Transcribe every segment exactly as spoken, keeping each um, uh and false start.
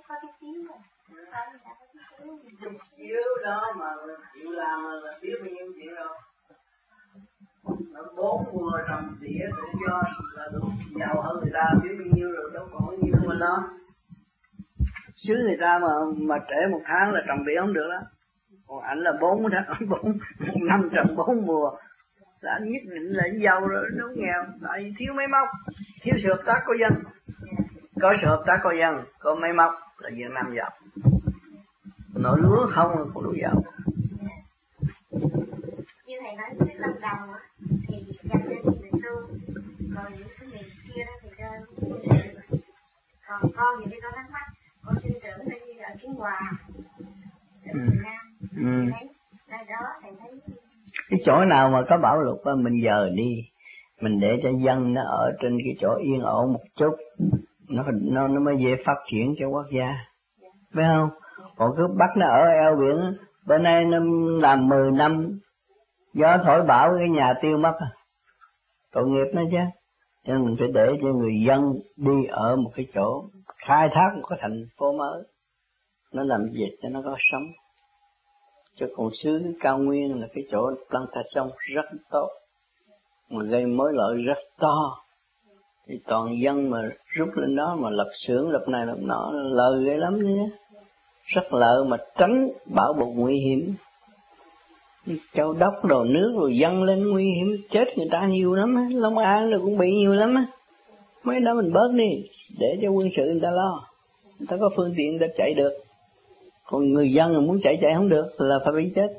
có chút xíu rồi. Chút xíu đó mà chịu làm là biết bao nhiêu chuyện rồi. Nó bốn mùa trồng tỉa tự do là đủ giàu hơn người ta biết bao nhiêu rồi, đâu còn nhiêu mà lo. Xứ người ta mà mà trễ một tháng là trồng tỉa không được đó. Còn ảnh là bốn tháng, bốn một năm trồng bốn mùa là anh nhất định là giàu rồi, nó nghèo tại vì thiếu máy móc, thiếu sự hợp tác của dân. Có sự hợp tác của dân, có máy móc là Việt Nam giàu. Nội lúa không cũng đủ giàu. Như thầy nói cái lâm đồng á, thì dành cho người tu, còn những cái miền kia đó thì cho còn con thì con thắc mắc, con sinh trưởng ở như ở Kiến Hòa, ở miền Nam, ừ. Thấy nơi đó thầy thấy cái chỗ nào mà có bão lụt á mình dời đi, mình để cho dân nó ở trên cái chỗ yên ổn một chút, nó nó nó mới dễ phát triển cho quốc gia, phải không? Còn cứ bắt nó ở eo biển, bữa nay nó làm mười năm, gió thổi bão cái nhà tiêu mất, tội nghiệp nó chứ. Cho nên mình phải để cho người dân đi ở một cái chỗ khai thác một cái thành phố mới, nó làm việc cho nó có sống. Chứ còn xứ cao nguyên là cái chỗ plantation rất tốt, mà gây mối lợi rất to. Thì toàn dân mà rút lên đó mà lập xưởng, lập này lập nọ, lợi ghê lắm nhé. Rất lợi mà tránh bão bột nguy hiểm. Châu đốc đồ nước rồi dâng lên nguy hiểm, chết người ta nhiều lắm á, Long An rồi cũng bị nhiều lắm á. Mấy đó mình bớt đi, để cho quân sự người ta lo. Người ta có phương tiện người ta chạy được. Còn người dân mà muốn chạy chạy không được là phải bị chết.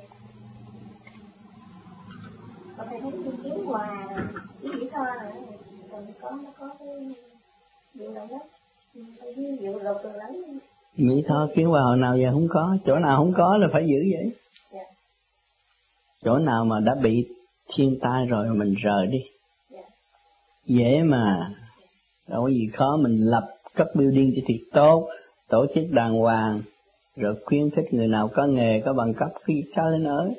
Có thể thấy cái Kiến Hòa, cái Mỹ Tho rồi, rồi có, nó có cái vụ động đất, cái vụ lụt rồi lắm. Mỹ Tho, Kiến Hòa hồi nào giờ không có, chỗ nào không có là phải giữ vậy. Yeah. Chỗ nào mà đã bị thiên tai rồi mình rời đi. Yeah. Dễ mà, đâu có gì khó, mình lập cấp building cho thiệt tốt, tổ chức đàng hoàng, rồi khuyến khích người nào có nghề, có bằng cấp, khi cho lên ở.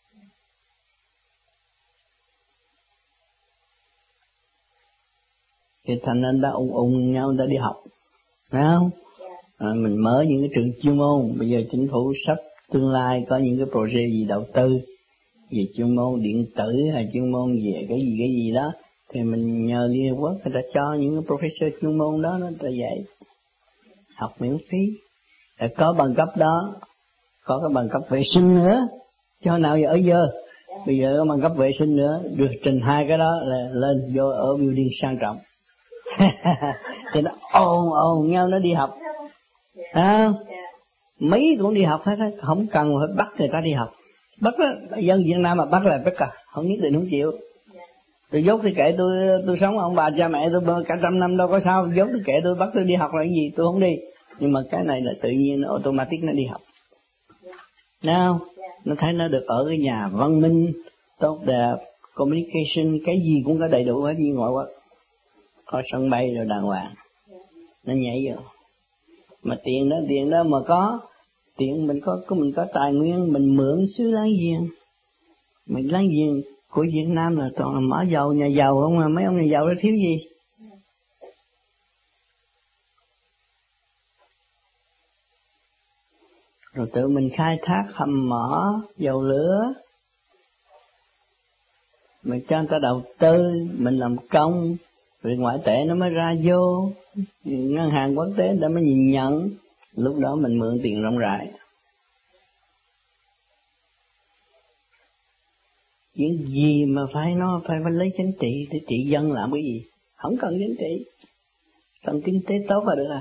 Thì thành nên đã ung ung nhau đã đi học, phải không? À, mình mở những cái trường chuyên môn, bây giờ chính phủ sắp tương lai có những cái project gì đầu tư về chuyên môn điện tử hay chuyên môn về cái gì cái gì đó, thì mình nhờ Liên Hợp Quốc người ta cho những cái professor chuyên môn đó nó ta dạy học miễn phí, để có bằng cấp đó, có cái bằng cấp vệ sinh nữa, cho nào giờ ở dơ, bây giờ có bằng cấp vệ sinh nữa, được trình hai cái đó là lên vô ở building sang trọng. Thì nó ồn ồn nhau nó đi học, à, mấy cũng đi học hết, không cần phải bắt người ta đi học, bắt đó, dân Việt Nam mà bắt là bắt à, không nhất định không chịu. Tôi dốt thì kệ tôi, tôi sống ông bà cha mẹ tôi cả trăm năm đâu có sao, dốt thì kệ tôi, bắt tôi đi học là cái gì, tôi không đi. Nhưng mà cái này là tự nhiên, nó automatic nó đi học. Thấy không? Nó thấy nó được ở cái nhà văn minh, tốt đẹp, communication, cái gì cũng có đầy đủ hết như ngoại quốc. Có sân bay rồi đàng hoàng, nó nhảy vô. Mà tiền đó, tiền đó mà có, tiền mình có, có mình có tài nguyên, mình mượn xứ láng giềng. Mình láng giềng của Việt Nam là toàn là mở giàu, nhà giàu không à, mấy ông nhà giàu đó thiếu gì. Rồi tự mình khai thác hầm mỏ, dầu lửa, mình cho người ta đầu tư, mình làm công, rồi ngoại tệ nó mới ra vô, ngân hàng quốc tế đã mới nhìn nhận, lúc đó mình mượn tiền rộng rãi. Chuyện gì mà phải nó phải, phải lấy chính trị để trị dân làm cái gì? Không cần chính trị, cần kinh tế tốt là được à.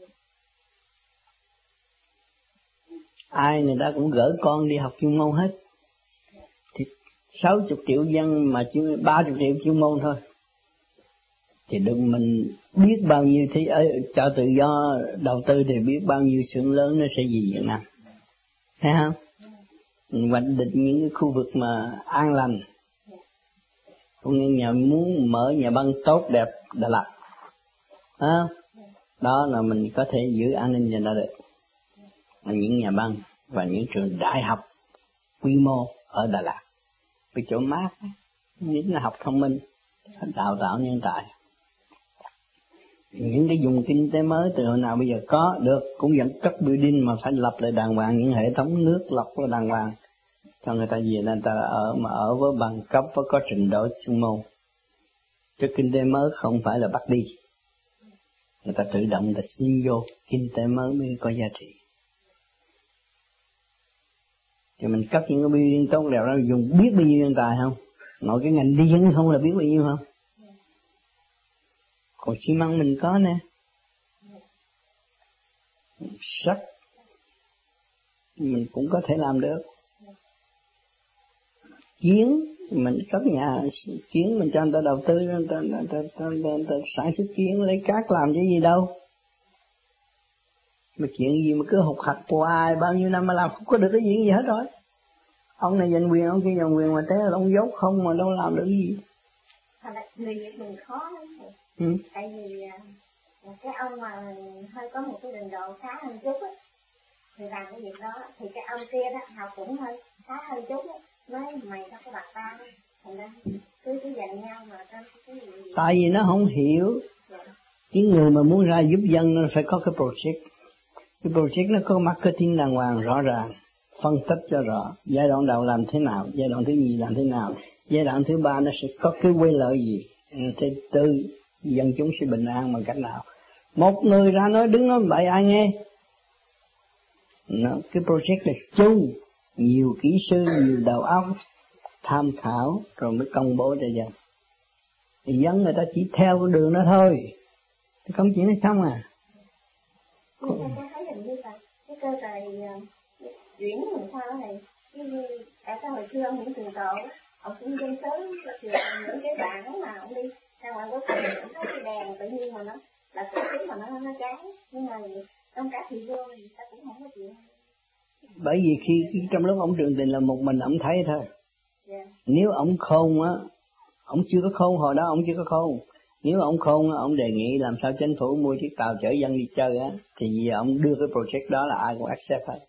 Ai người ta cũng gửi con đi học chuyên môn hết. Thì sáu mươi triệu dân mà chỉ ba mươi triệu chuyên môn thôi. Thì đừng mình biết bao nhiêu thì ở cho tự do đầu tư thì biết bao nhiêu xưởng lớn nó sẽ gì Việt Nam. Thấy không? Mình hoạch định những cái khu vực mà an lành. Cũng như nhà muốn mở nhà băng tốt đẹp Đà Lạt. À, đó là mình có thể giữ an ninh cho nó được. Mà những nhà băng và những trường đại học quy mô ở Đà Lạt, cái chỗ mát, những là học thông minh, đào tạo nhân tài. Những cái dùng kinh tế mới từ hồi nào bây giờ có được, cũng vẫn cất building mà phải lập lại đàng hoàng, những hệ thống nước lọc lại đàng hoàng cho người ta về, nên ta ở mà ở với bằng cấp với có trình độ chuyên môn. Chứ kinh tế mới không phải là bắt đi, người ta tự động người ta xin vô kinh tế mới mới có giá trị. Thì mình cất những cái building tốt đẹp đó dùng biết bao nhiêu nhân tài không? Nội cái ngành đi dân không là biết bao nhiêu không? Còn xi măng mình có nè, sắt mình cũng có thể làm được. Kiến mình cất nhà kiến mình cho người ta đầu tư, người ta, người ta, người ta, người ta, người ta sản xuất kiến lấy cát làm cái gì đâu. Mà chuyện gì mà cứ hụt hạch hoài bao nhiêu năm mà làm không có được cái gì gì hết rồi. Ông này giành quyền, ông kia giành quyền mà thế là ông dốt không mà đâu làm được cái gì. Người Việt mình khó lắm. Ừ. Tại vì cái ông mà hơi có một cái trình độ khá hơn chút á, thì làm cái việc đó, thì cái ông kia đó học cũng hơi khá hơn chút á, nói mày đâu có bạc ta, thành ra cứ cứ giành nhau mà trên cái gì. Tại vì nó không hiểu. Dạ. Cái người mà muốn ra giúp dân nó phải có cái project. Cái project nó có marketing đàng hoàng rõ ràng, phân tích cho rõ, giai đoạn đầu làm thế nào, giai đoạn thứ nhì làm thế nào, giai đoạn thứ ba nó sẽ có cái quay lợi gì, thứ tư dân chúng sẽ bình an bằng cách nào. Một người ra nói đứng nói bậy ai nghe. Nó, cái project là chung, nhiều kỹ sư, nhiều đầu óc tham khảo rồi mới công bố cho dân. Thì dân người ta chỉ theo cái đường đó thôi, cái công chuyện nó xong à. Nhưng mà ta thấy hình như là cái cơ tài chuyển làm sao này, tại sao hồi xưa ông Nguyễn Trường Tộ, ông cũng dân sớm những cái bản mà ông đi ra ngoài quốc tế, ông thấy cái đèn tự nhiên mà nó là cái tiếng mà nó nó cháy, nhưng mà trong cả thị vô thì ta cũng không có chuyện. Bởi vì khi trong lúc ông Trường Tình là một mình ông thấy thôi. Yeah. Nếu ông khôn á, ông chưa có khôn hồi đó ông chưa có khôn. Nếu ông khôn á, ông đề nghị làm sao chính phủ mua chiếc tàu chở dân đi chơi á, thì giờ ông đưa cái project đó là ai cũng accept hết.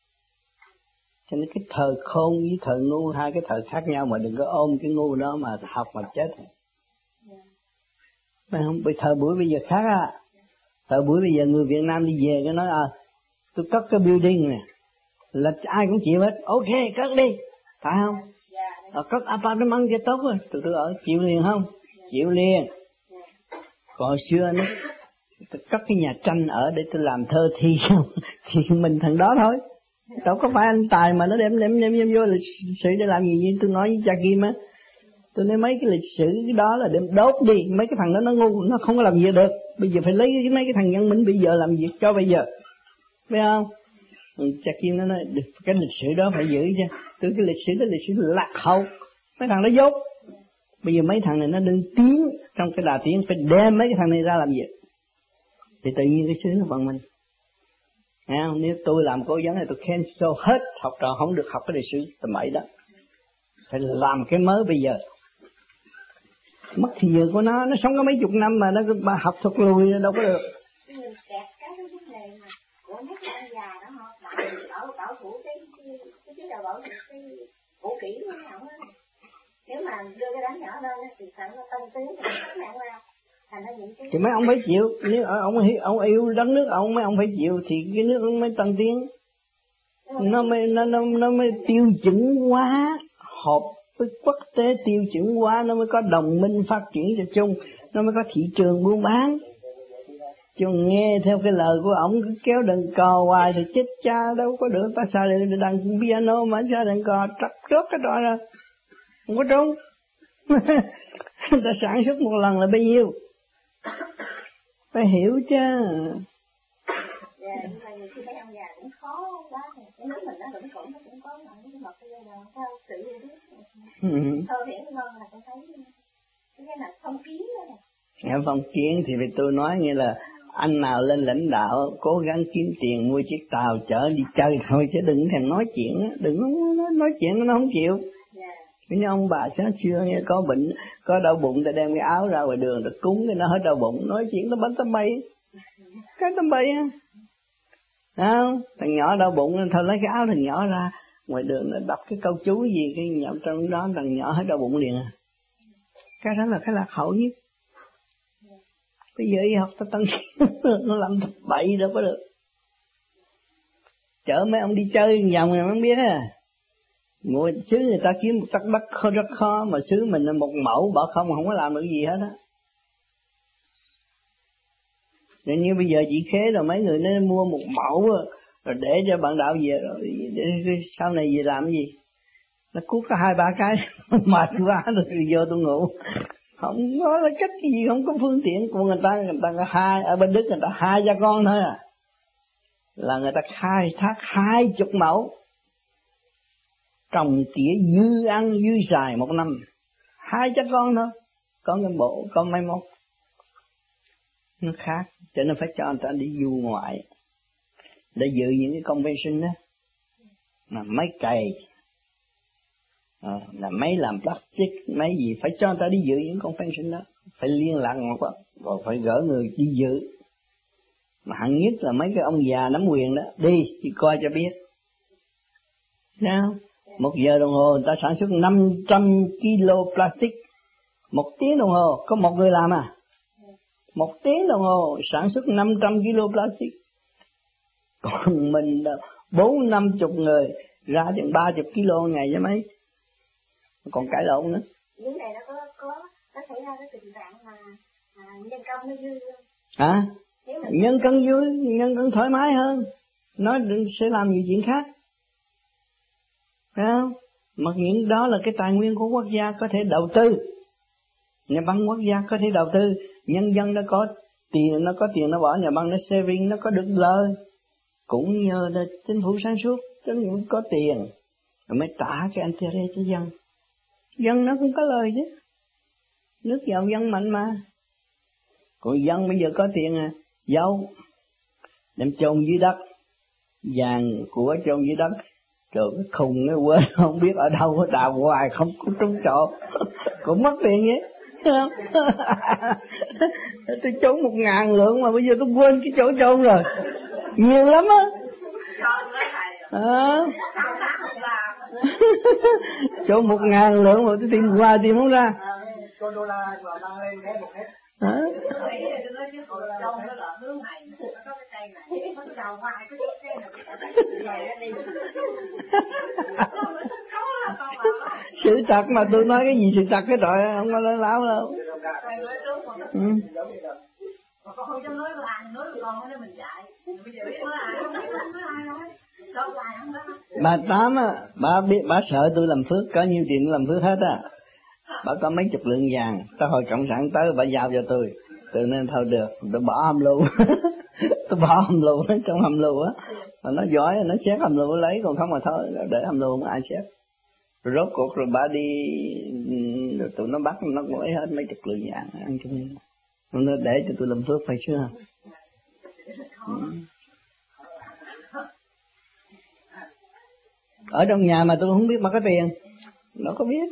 Cho nên cái thời khôn với thời ngu hai cái thời khác nhau, mà đừng có ôm cái ngu đó mà học mà chết. Yeah. Phải không? Bởi thời buổi bây giờ khác á. Thời buổi bây giờ người Việt Nam đi về cái nói à, tôi cất cái building nè, là ai cũng chịu hết, ok cất đi, phải không? Yeah. Ờ, cất apartment cho tốt rồi, tụi tôi ở chịu liền không? Yeah. Chịu liền. Yeah. Còn xưa nó tôi cất cái nhà tranh ở để tôi làm thơ thi thì mình thằng đó thôi. Đâu có phải anh Tài mà nó đem đem đem, đem vô lịch sử để làm gì như tôi nói với cha Kim á. Tôi nói mấy cái lịch sử cái đó là đem đốt đi, mấy cái thằng đó nó ngu, nó không có làm gì được. Bây giờ phải lấy cái mấy cái thằng văn minh bây giờ làm việc cho bây giờ. Biết không? Ừ, cha Kim nó nói cái lịch sử đó phải giữ chứ. Từ cái lịch sử đó lịch sử lạc hậu. Mấy thằng đó dốt. Bây giờ mấy thằng này nó đang tiến trong cái đà tiến, phải đem mấy cái thằng này ra làm việc. Thì tự nhiên cái xứ nó bằng mình. À, nếu tôi làm cố vấn này tôi cancel hết học trò không được học cái lịch sử tầm bậy đó. Phải làm cái mới bây giờ. Mất thì giờ của nó, nó sống có mấy chục năm mà nó cứ học thuật lùi đâu có được. Người kẹt cái cái vấn đề mà của mấy cái ông già đó họ bảo bảo bảo thủ cái cái chế độ bảo thủ cái cũ kỹ của họ á. Nếu mà đưa cái đám nhỏ lên thì phải nó tân tiến thì nó nặng ra. Thì mấy ông phải chịu, nếu ông ông yêu đất nước ông mấy ông phải chịu thì cái nước nó mới tăng tiến, nó mới nó nó nó mới tiêu chuẩn hóa, hợp với quốc tế tiêu chuẩn hóa, nó mới có đồng minh phát triển cho chung, nó mới có thị trường buôn bán. Chứ nghe theo cái lời của ông cứ kéo đàn cò hoài thì chết cha đâu có được. Ta sao để đàn piano mà sao đàn cò trật rớt cái trò ra không có trúng. Ta sản xuất một lần là bao nhiêu, phải hiểu chứ. Dạ, nhưng mà nhiều khi mấy ông già cũng khó quá, cái nước mình nó vẫn còn nó cũng có những cái cái là theo sự yêu thích. Thôi hiển hơn là tôi thấy cái là phong kiến đó này. Nghe phong kiến thì vì tôi nói như là anh nào lên lãnh đạo cố gắng kiếm tiền mua chiếc tàu chở đi chơi thôi, chứ đừng thèm nói chuyện á, đừng nói, nói chuyện nó không chịu. Như ông bà sáng xưa nghe có bệnh, có đau bụng ta đem cái áo ra ngoài đường ta cúng cái nó hết đau bụng, nói chuyện nó bánh tấm bay, cái tấm bay á, không? Thằng nhỏ đau bụng thôi lấy cái áo thằng nhỏ ra ngoài đường nó đọc cái câu chú gì cái nhỏ trong đó thằng nhỏ hết đau bụng liền à. Cái đó là cái lạc hậu nhất. Bây giờ y học ta tăng nó làm thật bậy đâu có được. Chở mấy ông đi chơi vòng này không biết à. Ngồi xứ người ta kiếm một tấc đất khó rất khó, mà xứ mình là một mẫu bỏ không không có làm được gì hết á. Nên như bây giờ chị Khế rồi mấy người nó mua một mẫu rồi để cho bạn đạo về rồi để, sau này về làm cái gì? Nó cút có hai ba cái mệt quá rồi vô tôi ngủ. Không có là cách gì, không có phương tiện của người ta, người ta có hai ở bên Đức người ta hai cha con thôi à. Là người ta khai thác hai chục mẫu trồng tỉa dư ăn dư xài một năm, hai cha con thôi, con cái bộ con mai mốt nó khác, cho nên phải cho người ta đi du ngoại để dự những cái convention đó, là máy cày, à, là máy làm plastic, máy gì phải cho người ta đi dự những convention đó, phải liên lạc một rồi phải gỡ người đi dự, mà hạng nhất là mấy cái ông già nắm quyền đó đi đi coi cho biết, sao? Một giờ đồng hồ người ta sản xuất năm trăm ki lô plastic, một tiếng đồng hồ có một người làm à? Một tiếng đồng hồ sản xuất năm trăm ki lô plastic, còn mình bốn năm chục người ra chừng ba chục ki lô ngày chứ mấy, còn cãi lộn nữa. Những này nó có có nó xảy ra cái tình trạng mà à, nhân công nó dư không? À, nhân công dư, nhân công thoải mái hơn, nó sẽ làm nhiều chuyện khác. Phải không? Mà những đó là cái tài nguyên của quốc gia có thể đầu tư. Nhà băng quốc gia có thể đầu tư, nhân dân nó có tiền, nó có tiền nó bỏ nhà băng nó saving, nó có được lời. Cũng nhờ là chính phủ sáng suốt, chính phủ có tiền rồi mới trả cái interest cho dân. Dân nó cũng có lời chứ. Nước giàu dân mạnh mà. Còn dân bây giờ có tiền à, giàu đem chôn dưới đất, vàng của chôn dưới đất. Rồi cái khùng nó quên không biết ở đâu, có đào hoài không có trúng chỗ cũng mất tiền vậy. Tôi trốn một ngàn lượng mà bây giờ tôi quên cái chỗ trôn rồi, nhiều lắm á. À. Trốn một ngàn lượng mà tôi tìm hoài tìm không ra. Hả? Sự thật mà tôi nói cái gì sự thật cái trời, không có nói láo đâu. Ừ. Bà Tám á, bà biết bà sợ tôi làm phước, có nhiêu tiền làm phước hết á. Bà có mấy chục lượng vàng, tới hồi cộng sản tới bà giao cho tôi, từ nên thôi được, tôi bỏ hầm lù. Tôi bỏ hầm lù trong hầm lù á, mà nó giỏi nó xét hầm lù lấy, còn không mà thôi để hầm lù mà ai xét. Rồi rốt cuộc rồi bà đi, rồi tụi nó bắt nó lấy hết mấy chục lượng vàng ăn chung, nó để cho tôi làm phước phải chưa? Ừ. Ở trong nhà mà tôi không biết mà có tiền, nó có biết.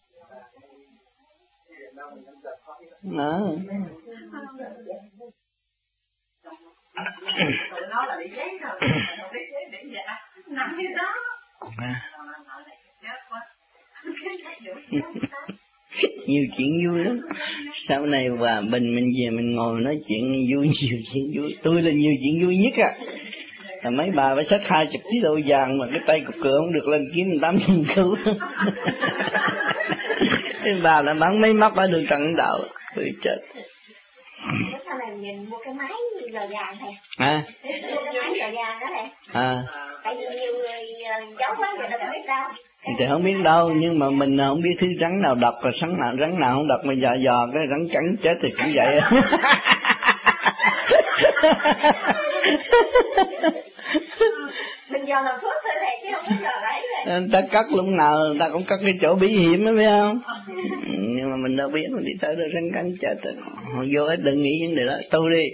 À. Nó là bị giấy rồi, bị giấy bị vậy, nằm như đó. Nhiều chuyện vui lắm. Sau này Hòa Bình mình về mình ngồi nói chuyện vui, nhiều chuyện vui. Tôi là nhiều chuyện vui nhất à. Là mấy bà phải xách hai chục ký đồ vàng mà cái tay cục cửa không được lên kiếm tám trăm cứu. Cái bà là bán mấy móc ở đường Trần Đạo. Tôi chết. Sau này mình mua cái máy giờ vàng thầy. À. Mua cái máy giờ vàng đó thầy. À. Tại vì nhiều người giấu quá rồi đâu có biết đâu. Thì không biết đâu, nhưng mà mình không biết thứ rắn nào độc, rồi rắn nào rắn nào không độc, mà dò dò cái rắn cắn chết thì cũng vậy. Mình dò làm thuốc thôi thầy, chứ không có dò đấy thầy. Người ta cắt lúc nào người ta cũng cắt cái chỗ bí hiểm đó phải không? Nhưng mà mình đâu biết, mình đi tới đó rắn cắn chết rồi. Hồi vô hết đừng nghĩ vấn đề đó, tu đi.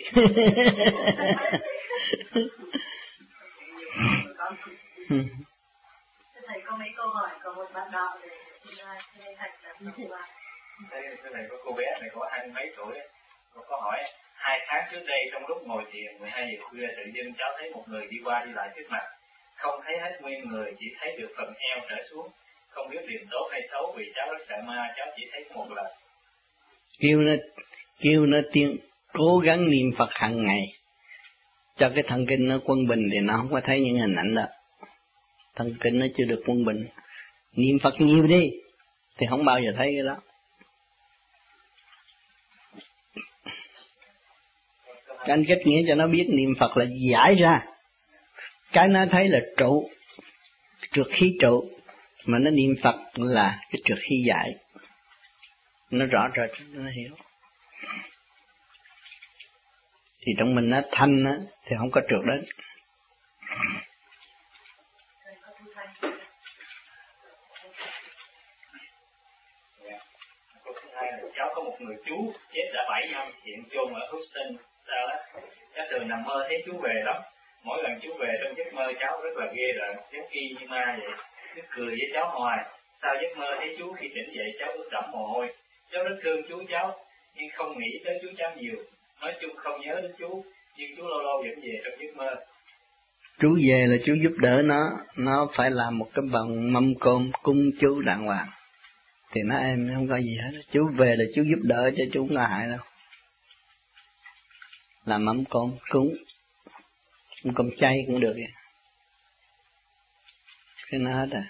Thầy có mấy câu hỏi, có một bạn đạo để thầy thạch là Thế này có cô bé này có hai mấy tuổi, cô có hỏi hai tháng trước đây trong lúc ngồi thiền mười hai giờ khuya tự dưng cháu thấy một người đi qua đi lại trước mặt, không thấy hết nguyên người, chỉ thấy được phần eo trở xuống, không biết điểm tốt hay xấu vì cháu rất sợ ma, cháu chỉ thấy một lần. Kêu nó kêu nó tiên cố gắng niệm Phật hàng ngày cho cái thần kinh nó quân bình thì nó không có thấy những hình ảnh đó. Thần kinh nó chưa được quân bình. Niệm Phật nhiều đi thì không bao giờ thấy cái đó. Các anh kết nghĩa cho nó biết niệm Phật là giải ra. Cái nó thấy là trụ, trượt khí trụ, mà nó niệm Phật là cái trượt khí giải. Nó rõ rệt, nó hiểu. Thì trong mình nó thanh á, thì không có trượt đến. Câu thứ hai là cháu có một người chú chết đã bảy năm, hiện chôn ở Houston, sao đó. Cháu thường nằm mơ thấy chú về lắm. Mỗi lần chú về trong giấc mơ cháu rất là ghê rợn, giống y như ma vậy. Cứ cười với cháu hoài. Sau giấc mơ thấy chú khi tỉnh dậy cháu ướt đẫm mồ hôi. Cháu rất thương chú cháu, nhưng không nghĩ tới chú cháu nhiều. Nói chung không nhớ đến chú, nhưng chú lâu lâu vẫn về trong giấc mơ. Chú về là chú giúp đỡ nó, nó phải làm một cái bằng mâm cơm cung chú đàng hoàng. Thì nó em không có gì hết. Chú về là chú giúp đỡ cho chú không có hại đâu. Làm mâm cơm cúng, mâm cơm chay cũng được vậy. Cái nó hết à.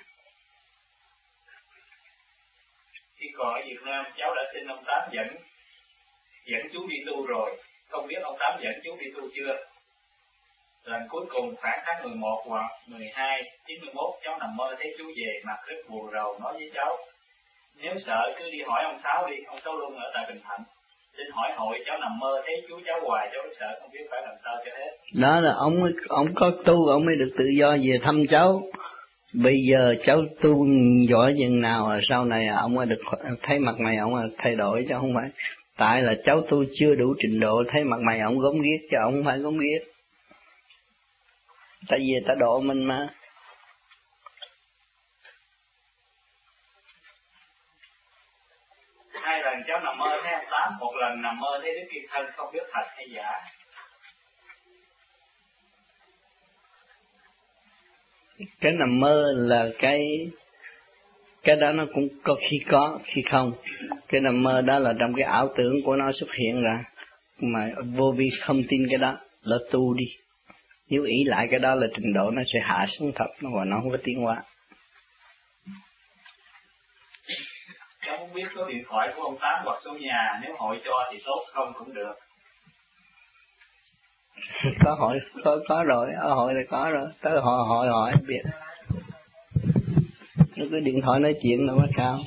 Khi còn ở Việt Nam, cháu đã xin ông Tám dẫn dẫn chú đi tu rồi, không biết ông Tám dẫn chú đi tu chưa. Lần cuối cùng khoảng tháng mười một hoặc mười hai, chín mươi mốt, cháu nằm mơ thấy chú về, mặt rất buồn rầu, nói với cháu: nếu sợ cứ đi hỏi ông Sáu đi, ông Sáu luôn ở tại Bình Thạnh. Xin hỏi hội, cháu nằm mơ thấy chú cháu hoài, cháu rất sợ, không biết phải làm sao cho hết. Đó là ông ông có tu, ông mới được tự do về thăm cháu. Bây giờ cháu tu giỏi chừng nào rồi sau này ông mới được thấy mặt mày ông mới thay đổi, chứ không phải. Tại là cháu tu chưa đủ trình độ, thấy mặt mày ông gớm ghiếc, chứ ông không phải gớm ghiếc. Tại vì ta độ mình mà. Hai lần cháu nằm mơ thấy ông Tám, một lần nằm mơ thấy Đức Kim Thân, không biết thật hay giả. Cái nằm mơ là cái cái đó nó cũng có khi có, khi không. Cái nằm mơ đó là trong cái ảo tưởng của nó xuất hiện ra, mà vô vi không tin cái đó, là tu đi. Nếu ý lại cái đó là trình độ nó sẽ hạ xuống thấp, nó và nó không có tiến hóa. Cháu muốn biết số điện thoại của ông Tám hoặc số nhà, nếu hội cho thì tốt, không cũng được. Có hội, có, có rồi, ở hội là có rồi, tới hội hội hỏi biết. Nó cái điện thoại nói chuyện đâu có sao.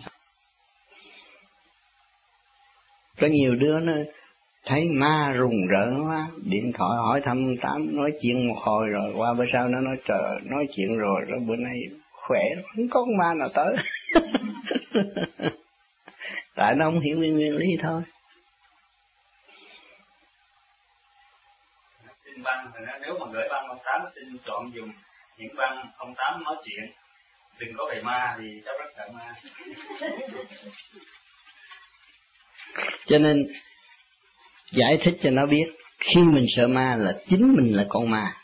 Có nhiều đứa nó thấy ma rùng rợn quá, điện thoại hỏi thăm Tám, nói chuyện một hồi rồi qua bữa sau nó nói trời, nói chuyện rồi, rồi bữa nay khỏe, không có con ma nào tới. Tại nó không hiểu nguyên nguyên lý thôi. Xin băng, nếu mà gửi băng ông Tám xin chọn dùng những băng ông Tám nói chuyện, đừng có về ma thì cháu rất sợ ma. Cho nên giải thích cho nó biết, khi mình sợ ma là chính mình là con ma,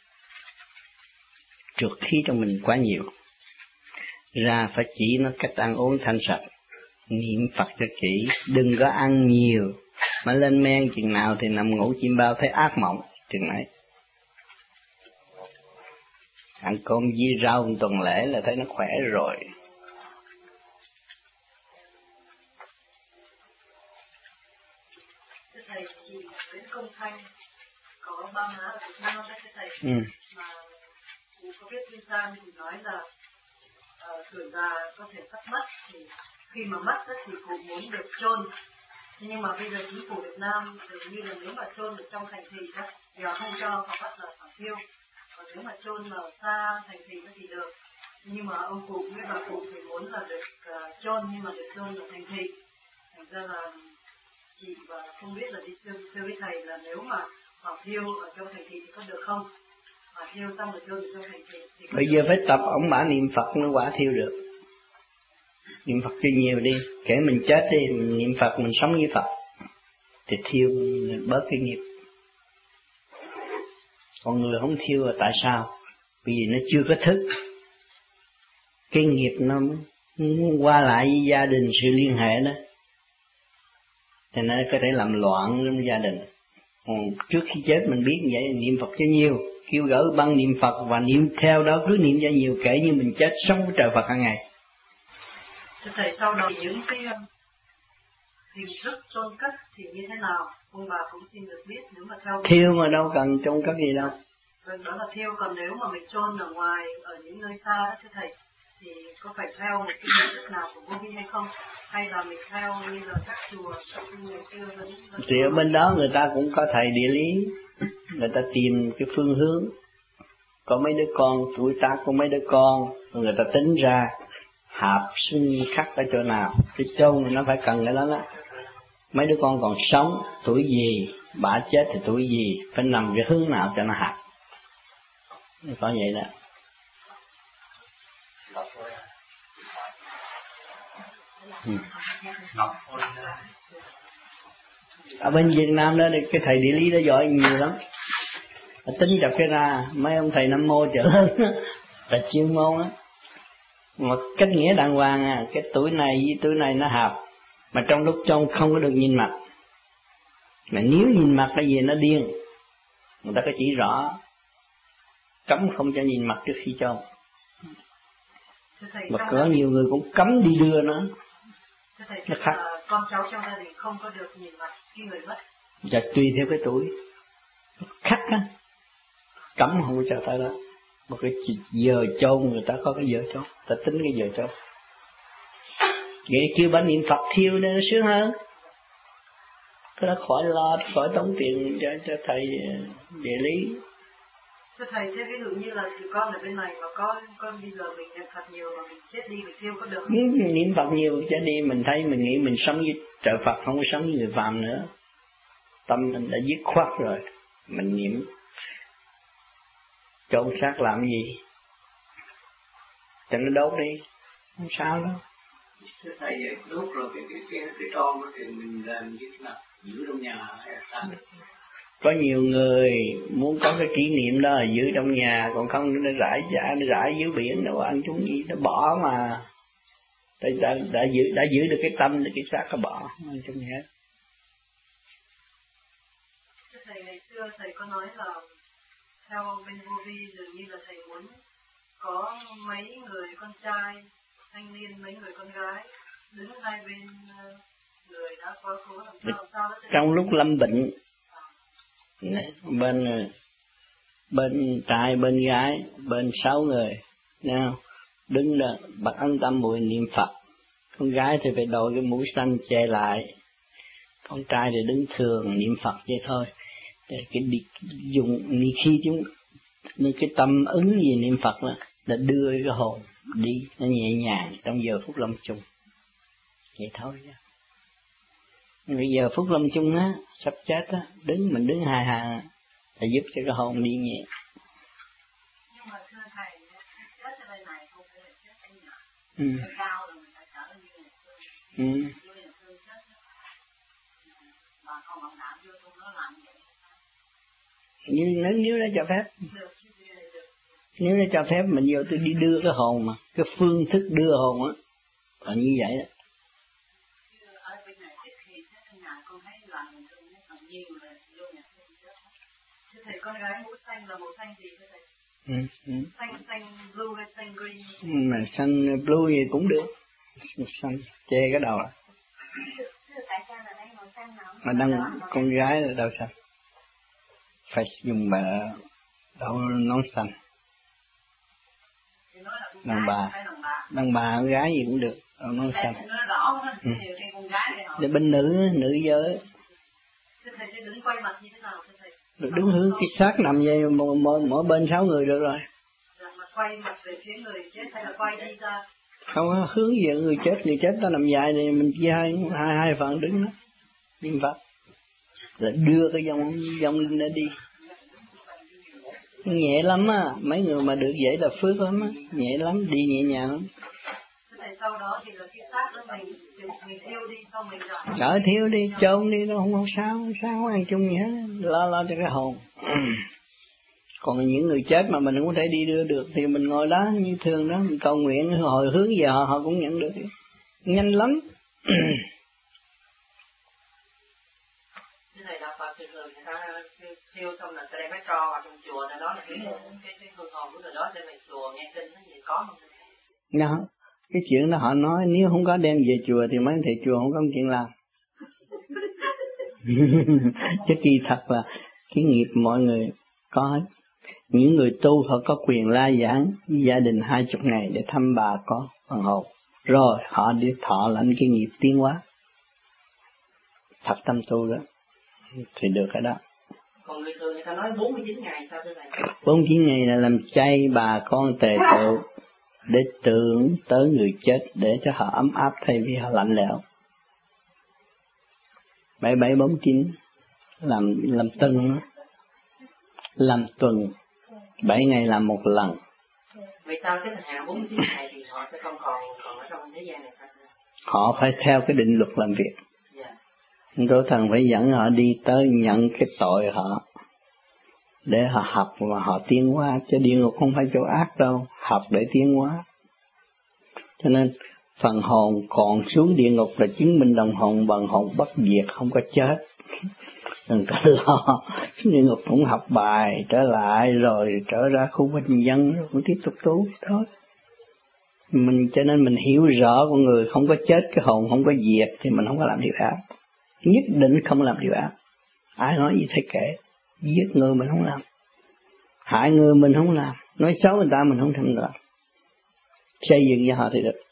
trượt khí trong mình quá nhiều, ra phải chỉ nó cách ăn uống thanh sạch, niệm Phật cho kỹ, đừng có ăn nhiều, mà lên men chừng nào thì nằm ngủ chim bao thấy ác mộng chừng nấy. Ăn cơm với rau một tuần lễ là thấy nó khỏe rồi. Thầy chị Nguyễn Công Thanh có ba má ở Việt Nam đấy thầy, ừ. mà cụ có viết trên trang thì nói là uh, tuổi già có thể sắp mất, thì khi mà mất thì cụ muốn được chôn. Nhưng mà bây giờ chính phủ Việt Nam dường như là nếu mà chôn ở trong thành thị đó thì họ không cho, họ bắt là phải thiêu. Còn nếu mà chôn ở xa thành thị thì được. Nhưng mà ông cụ với bà cụ thì muốn là được uh, chôn, nhưng mà được chôn ở thành thị. Thành ra là chị và không biết là đi thưa, thưa với thầy là nếu mà họ thiêu ở trong thành thị thì có được không? Họ thiêu xong rồi chôn ở trong thành thị thì bây giờ phải tập ông bả niệm Phật nó quả thiêu được. Niệm Phật cho nhiều đi, kể mình chết đi, mình niệm Phật, mình sống với Phật thì thiêu bớt cái nghiệp. Còn người không thiêu là tại sao? Vì nó chưa có thức. Cái nghiệp nó qua lại với gia đình, sự liên hệ đó, thì nó có thể làm loạn trong gia đình. Ừ, trước khi chết mình biết vậy niệm Phật cho nhiều, kêu gỡ băng niệm Phật và niệm theo đó, cứ niệm cho nhiều, kể như mình chết sống với trời Phật hàng ngày. Thầy sau đó những cái hình thức chôn cất thì như thế nào? Ông bà cũng xin được biết nếu mà theo. Thiêu mà đâu cần chôn cất gì đâu. Vâng, đó là thiêu, còn nếu mà mình chôn ở ngoài, ở những nơi xa thưa thầy, thì có phải theo một cái hình thức nào của vô vi hay không? Hay là mình theo như là các chùa ngày xưa vẫn... Thì ở bên đó người ta cũng có thầy địa lý, người ta tìm cái phương hướng, có mấy đứa con, tuổi tác của mấy đứa con, người ta tính ra hạp sinh khắc ở chỗ nào, cái chôn nó phải cần cái đó đó. Mấy đứa con còn sống, tuổi gì, bà chết thì tuổi gì, phải nằm cái hướng nào cho nó hạt. Có vậy đó. Ừ. Ở bên Việt Nam đó thì cái thầy địa lý đó giỏi nhiều lắm. Tính chập cái ra, mấy ông thầy Nam Mô trở lên là chuyên môn á. Mà cách nghĩa đàng hoàng à, cái tuổi này với tuổi này nó hợp. Mà trong lúc trong không có được nhìn mặt. Mà nếu nhìn mặt cái gì nó điên. Người ta có chỉ rõ cấm không cho nhìn mặt trước khi chôn. Mà có nhiều người cũng cấm đi đưa nó. Nó khác. Con cháu trong gia đình không có được nhìn mặt khi người mất. Dạ tùy theo cái tuổi. Khắc á. Cấm không có cho tới đó. Một cái giờ chôn người ta có cái giờ chôn, ta tính cái giờ chôn. Vậy kêu bà niệm Phật thiêu nên nó sướng hơn. Cái đó khỏi lo, khỏi tốn tiền cho, cho thầy địa lý. Thưa thầy, thế ví dụ như là tụi con ở bên này mà có con bây giờ mình niệm Phật nhiều mà mình chết đi mình thiêu có được không? Ừ, niệm Phật nhiều chết đi mình thấy mình nghĩ mình sống với trời Phật, không có sống với người phàm nữa. Tâm mình đã dứt khoát rồi, mình niệm chôn xác làm gì? Cho nó đốt đi, không sao đâu. Thưa thầy, vậy đốt rồi cái cái cái cái tron đó thì mình làm như thế nào? Giữ trong nhà hay là sao? Có nhiều người muốn có cái kỷ niệm đó là giữ trong nhà, còn không nó rải rải nó rải dưới biển đâu ăn chúng gì nó bỏ mà. Đã, đã, đã giữ đã giữ được cái tâm, cái xác nó bỏ ăn trong nhà. Thầy ngày xưa thầy có nói là theo bên vô vi dường như là thầy muốn có mấy người con trai thanh niên, mấy người con gái đứng hai bên người đã quá cố làm sao làm sao đó. Trong lúc lâm bệnh bên bên trai bên gái bên sáu người nào đứng đó bật ấn tâm mùi niệm Phật. Con gái thì phải đội cái mũ xanh che lại, con trai thì đứng thường niệm Phật vậy thôi. Để cái đi, dùng khi chúng cái tâm ứng gì niệm Phật đó là đưa cái hồn đi nó nhẹ nhàng trong giờ phút lâm chung vậy thôi. Nhưng bây giờ phút lâm chung á sắp chết á, đứng mình đứng hài hà là giúp cho cái hồn đi nhẹ. Nhưng mà thưa thầy, chết ở bên này không phải là chết ở nhà. Ừ. Cao là mình phải trở như ngày xưa. Ừ. Như ngày xưa chết mà không bằng đạo vô trong nó làm vậy. Nhưng nếu, nếu nó cho phép, nếu nó cho phép mình vô tôi đi đưa cái hồn mà, cái phương thức đưa hồn á, là như vậy đó. Ở bên này trước khi chết ở nhà con thấy là mình thương nó còn nhiều là vô nhà thương chết. Thưa thầy, con gái mũ xanh là màu xanh gì thưa thầy? Ừ, ừ. Xanh xanh blue hay xanh green? Ừ, mà xanh blue gì cũng được, xanh che cái đầu à. Mà đang con gái là đâu xanh? Phải dùng bà đậu nón xanh. Đàn bà, đàn bà con gái gì cũng được, đậu nón xanh. Ừ. Để bên nữ, nữ giới. Được đứng hướng cái xác nằm vậy mỗi, mỗi, mỗi bên sáu người được rồi. Quay mặt về phía người chết hay là quay đi ra? Không có hướng về người chết, người chết ta nằm dài thì mình chia hai hai, hai phần đứng đó, niệm Phật, rồi đưa cái dòng dòng linh nó đi. Nhẹ lắm á, mấy người mà được vậy là phước lắm á, nhẹ lắm, đi nhẹ nhàng lắm. Sau đó thì là cái xác đó mình mình thiêu đi, xong mình rải. Đỡ thiêu đi, chôn đi, nó không, không sao, không sao, không ăn chung gì hết, lo lo cho cái hồn. Còn những người chết mà mình không có thể đi đưa được thì mình ngồi đó như thường đó, mình cầu nguyện hồi hướng về họ, họ cũng nhận được. Nhanh lắm. Cái này đạo Phật thì thường người ta siêu xong là sẽ đem cái tro vào trong chùa, nên đó là cái cái cái hương hồn của người đó đem về chùa nghe kinh nó gì có không? Đó, cái chuyện đó họ nói nếu không có đem về chùa thì mấy thầy chùa không có chuyện làm. Chứ kỳ thật là cái nghiệp mọi người có, những người tu họ có quyền la giảng gia đình hai chục ngày để thăm bà con phần hồn, rồi họ đi thọ lãnh cái nghiệp tiến hóa. Thật tâm tu đó thì được cái đó. Còn người thường người ta nói bốn mươi chín ngày sao thế này? bốn mươi chín ngày là làm chay bà con tề tựu để tưởng tới người chết để cho họ ấm áp thay vì họ lạnh lẽo. Bảy bảy bốn chín làm làm tuần, làm tuần bảy ngày làm một lần. Vì sao cái thời hạn bốn mươi chín ngày thì họ sẽ không còn còn ở trong thế gian này sao? Họ phải theo cái định luật làm việc. Yeah. Tổ thần phải dẫn họ đi tới nhận cái tội họ để họ học và họ tiến hóa, chứ địa ngục không phải chỗ ác đâu, học để tiến hóa. Cho nên phần hồn còn xuống địa ngục là chứng minh đồng hồn bằng hồn bất diệt, không có chết. Đừng có lo, địa ngục cũng học bài trở lại rồi trở ra khu bình dân rồi cũng tiếp tục tu thôi. Mình cho nên mình hiểu rõ con người không có chết, cái hồn không có diệt thì mình không có làm điều ác. Nhất định không làm điều ác. Ai nói gì phải kể. Giết người mình không làm, hại người mình không làm, nói xấu người ta mình không thèm làm. Xây dựng cho họ thì được.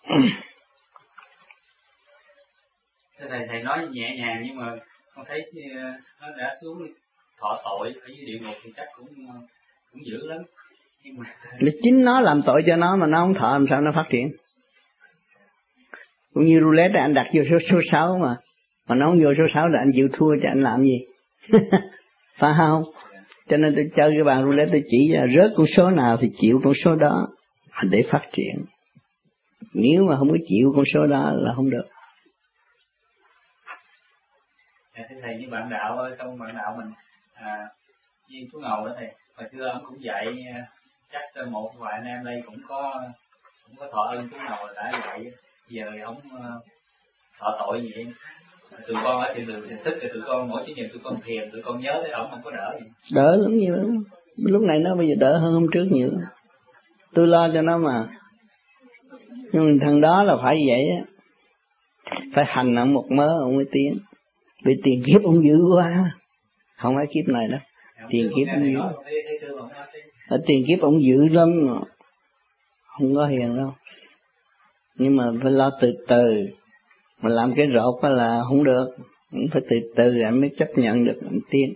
Thầy thầy nói nhẹ nhàng nhưng mà con thấy nó đã xuống thọ tội ở dưới địa ngục thì chắc cũng cũng dữ lắm. Nhưng mà là chính nó làm tội cho nó mà nó không thọ làm sao nó phát triển. Cũng như roulette anh đặt vô số số sáu mà mà nó không vô số sáu là anh chịu thua cho anh làm gì? Phải không? Cho nên tôi chơi cái bàn roulette tôi chỉ ra rớt con số nào thì chịu con số đó để phát triển. Nếu mà không có chịu con số đó là không được. Thầy thầy như bạn đạo trong bạn đạo mình à, như chú Ngầu đó thầy, hồi xưa ông cũng dạy chắc một vài anh em đây cũng có cũng có thọ ơn chú Ngầu đã dạy, giờ ông thọ tội gì vậy? Tụi con ở trên đường thức thì tụi con mỗi chủ nhật tụi con thiền tụi con nhớ tới ổng không có đỡ gì. Đỡ lắm nhiều lắm. Lúc này nó bây giờ đỡ hơn hôm trước nhiều. Tôi lo cho nó mà. Nhưng thằng đó là phải vậy á. Phải hành ông một mớ ông mới tiến. Vì tiền kiếp ông dữ quá. Không phải kiếp này đâu. Tiền kiếp ông dữ. Ở tiền kiếp ông dữ lắm. Không có hiền đâu. Nhưng mà phải lo từ từ. Mà làm cái rột đó là không được. Cũng phải từ từ anh mới chấp nhận được anh tiến.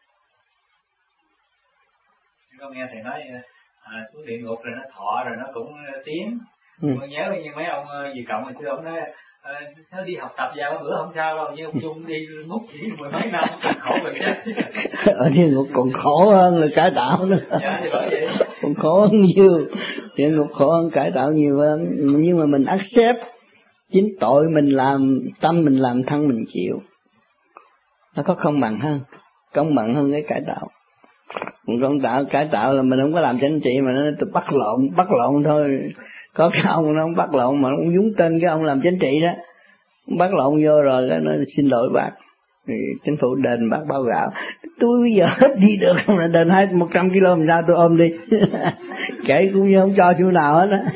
Con nghe thầy nói à, xuống địa ngục rồi nó thọ rồi nó cũng tiến. Ừ. Con nhớ như mấy ông dì cộng hồi xưa ông nói à, nó đi học tập vào bữa không sao đâu, nhưng ông Dung đi ngút chỉ mười mấy năm khổ rồi chết. Ở địa ngục còn khổ hơn là cải tạo nữa. Dạ thì bởi vậy. Còn khổ hơn nhiều. Địa ngục khổ hơn cải tạo nhiều hơn. Nhưng mà mình accept. Chính tội mình làm, tâm mình làm, thân mình chịu. Nó có không bằng hơn. Công bằng hơn cái cải tạo. Còn công tạo, cải tạo là mình không có làm chính trị mà nó tôi bắt lộn, bắt lộn thôi. Có cái ông nó không bắt lộn mà nó cũng dúng tên cái ông làm chính trị đó. Bắt lộn vô rồi nó xin lỗi bác. Thì chính phủ đền bác bao gạo. Tôi bây giờ hết đi được không là đền hai một trăm ki lô làm sao tôi ôm đi. Kể cũng như không cho chỗ nào hết á.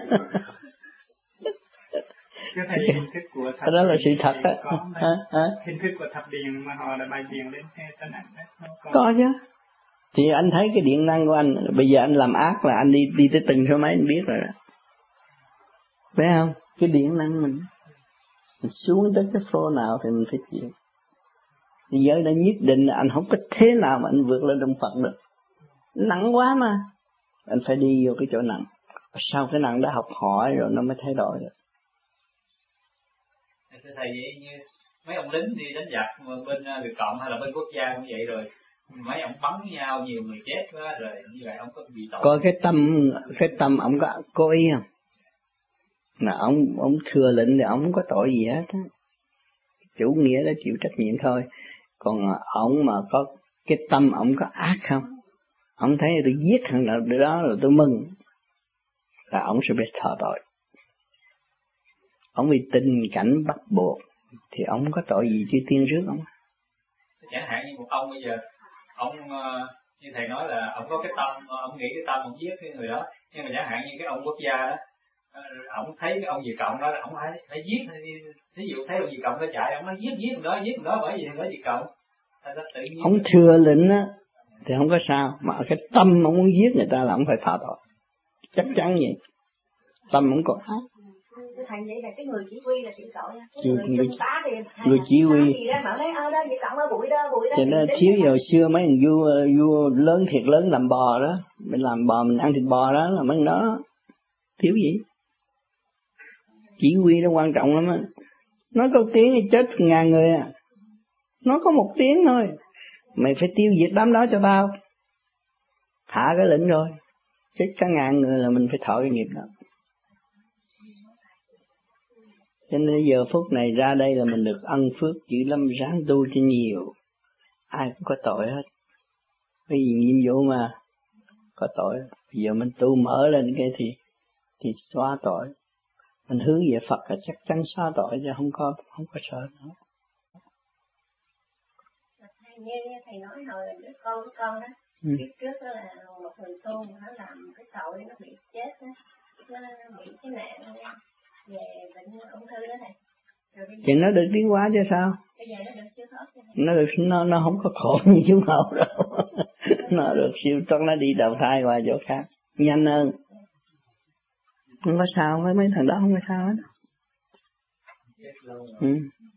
Cái thầy hình thức của thập đó là sự thật á. Hình thức của thập điện mà họ đã bày biện lên xe tân ảnh đó. Có. có chứ. Thì anh thấy cái điện năng của anh, bây giờ anh làm ác là anh đi đi tới từng số mấy anh biết rồi đó. Phải không? Cái điện năng mình, mình xuống tới cái số nào thì mình phải chịu. Thì giới đã nhất định là anh không có thế nào mà anh vượt lên đồng Phật được. Nặng quá mà. Anh phải đi vô cái chỗ nặng. Sau cái nặng đã học hỏi rồi nó mới thay đổi được. Thưa thầy, vậy như mấy ông lính đi đánh giặc bên Việt Cộng hay là bên quốc gia cũng vậy rồi, mấy ông bắn nhau nhiều người chết quá rồi như vậy ông có bị tội? Coi cái tâm, cái tâm ông có cố ý không? Là ông ông thừa lệnh thì ông không có tội gì hết á. Chủ nghĩa đã chịu trách nhiệm thôi. Còn ông mà có cái tâm ông có ác không? Ông thấy tôi giết thằng nào đó là tôi mừng, là ông sẽ bị thọ tội. Ông bị tình cảnh bắt buộc thì ông có tội gì chứ tiên rước ông. Chẳng hạn như một ông bây giờ ông như thầy nói là ông có cái tâm, ông nghĩ cái tâm ông giết cái người đó, nhưng mà chẳng hạn như cái ông quốc gia đó, ông thấy cái ông Việt Cộng đó, ông phải phải giết, ví dụ thấy ông Việt Cộng nó chạy, ông nói giết giết ông đó, giết ông đó, bởi vì nó Việt Cộng. Tự nhiên ông thừa lệnh á thì không có sao, mà cái tâm ông muốn giết người ta là ông phải phạm tội, chắc chắn vậy. Tâm ông có ác. Thành vậy là cái người chỉ huy là chịu tội nha. Cái người, người, tá thì, người chỉ huy thì ra mở đấy, ơ đó Việt Cộng ở bụi đó, bụi đó. Cho nên thiếu giờ xưa mấy thằng vua vua lớn thiệt lớn làm bò đó, mình làm bò mình ăn thịt bò đó là mấy thằng đó thiếu gì. Chỉ huy nó quan trọng lắm á. Nói câu tiếng thì chết ngàn người à. Nó có một tiếng thôi, mày phải tiêu diệt đám đó cho tao. Thả cái lệnh rồi, chết cả ngàn người là mình phải thọ cái nghiệp đó. Cho nên giờ phút này ra đây là mình được ân phước chữ lâm ráng tu cho nhiều. Ai cũng có tội hết. Cái gì nhiệm vụ mà có tội. Bây giờ mình tu mở lên cái thì thì xóa tội. Mình hướng về Phật là chắc chắn xóa tội chứ không có không có sợ nữa. Như thầy nói hồi đứa con của con đó, ừ. Biết trước đó là một người tu mà nó làm cái tội nó bị chết đó, nó bị cái nạn về bệnh ung thư đó này. Thì nó được tiến hóa chứ sao? Bây giờ nó được siêu thoát chứ. Nó được nó nó không có khổ như chúng hầu đâu. Nó được siêu thoát, nó đi đầu thai qua chỗ khác nhanh hơn. Không có sao, mấy mấy thằng đó không có sao hết. Ừ.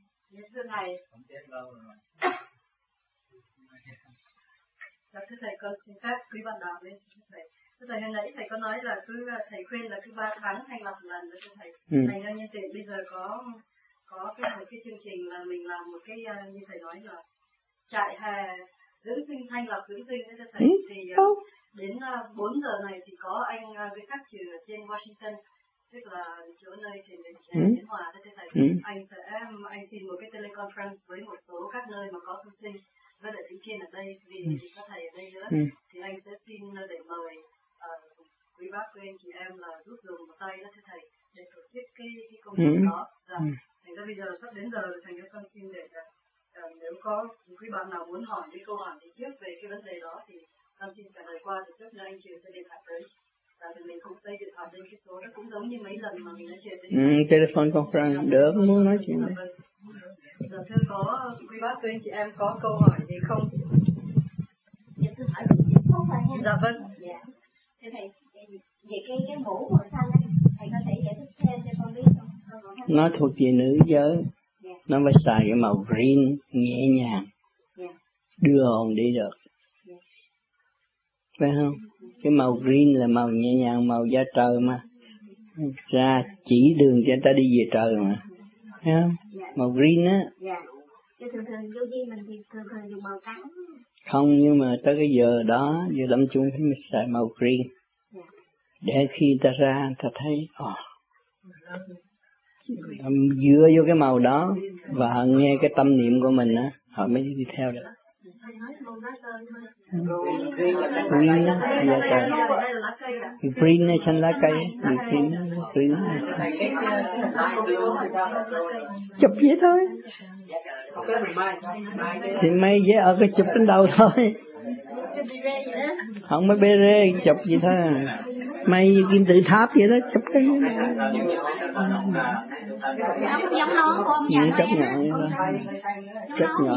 Dạ, thưa thầy, con xin phép quý bạn đạo lên thầy. Thưa thầy, hồi nãy thầy có nói là cứ thầy khuyên là cứ ba tháng thành lập lần đó thưa thầy. Ừ. Thành ra nhân tiện bây giờ có có cái một cái chương trình là mình làm một cái như thầy nói là trại hè dưỡng sinh, thanh lập dưỡng sinh đó thưa thầy. Ừ. Thì uh, đến uh, bốn giờ này thì có anh uh, với các trường ở trên Washington, tức là chỗ nơi thiền định Tiến Hòa đó thưa thầy. Ừ. Anh sẽ anh xin một cái teleconference với một số các nơi mà có tu sinh với lại ý kiến ở đây vì ừ. có thầy ở đây nữa, ừ. thì anh sẽ xin để mời uh, quý bác quý anh chị em là giúp dùng một tay đó thưa thầy để tổ chức cái cái công việc ừ. đó. Dạ. Ừ. Thành ra bây giờ sắp đến giờ rồi, thành ra con xin để uh, nếu có quý bạn nào muốn hỏi những câu hỏi trước về cái vấn đề đó thì con xin trả lời qua, thì trước nữa anh Triều sẽ điện thoại tới. Và thì mình cũng xây điện thoại lên cái số đó cũng giống như mấy lần mà mình nói chuyện. Ừ, telephone conference được, muốn nói chuyện đấy. Dạ thưa, có quý bác quý anh chị em có câu hỏi gì không? Dạ thưa hỏi không phải nha. Dạ vâng. Dạ. Thưa thầy, về cái cái mũ màu xanh ấy, thầy có thể giải thích thêm cho con biết không? Nó thuộc về nữ giới. Yeah. Nó phải xài cái màu green nhẹ nhàng. Yeah. Đưa hồn đi được. Yeah. Phải không? Cái màu green là màu nhẹ nhàng, màu da trời mà. Ra chỉ đường cho người ta đi về trời mà. Thấy không? Yeah. Màu green á. Dạ. Chứ thường thường vô vi mình thì thường thường dùng màu trắng. Không, nhưng mà tới cái giờ đó, giờ lâm chung thì mình xài màu green. Yeah. Để khi ta ra, ta thấy, oh, dựa vô cái màu đó và nghe cái tâm niệm của mình á, họ mới đi theo được. Green á, lá cây. Green này xanh lá cây, green, green. Chụp vậy thôi. Thì mây dễ ở cái chụp đến đầu thôi. Không có bê rê, chụp vậy thôi. Mây như kim tự tháp vậy đó, chụp cái. Giống nón của ông nhà chấp nhận chấp nhận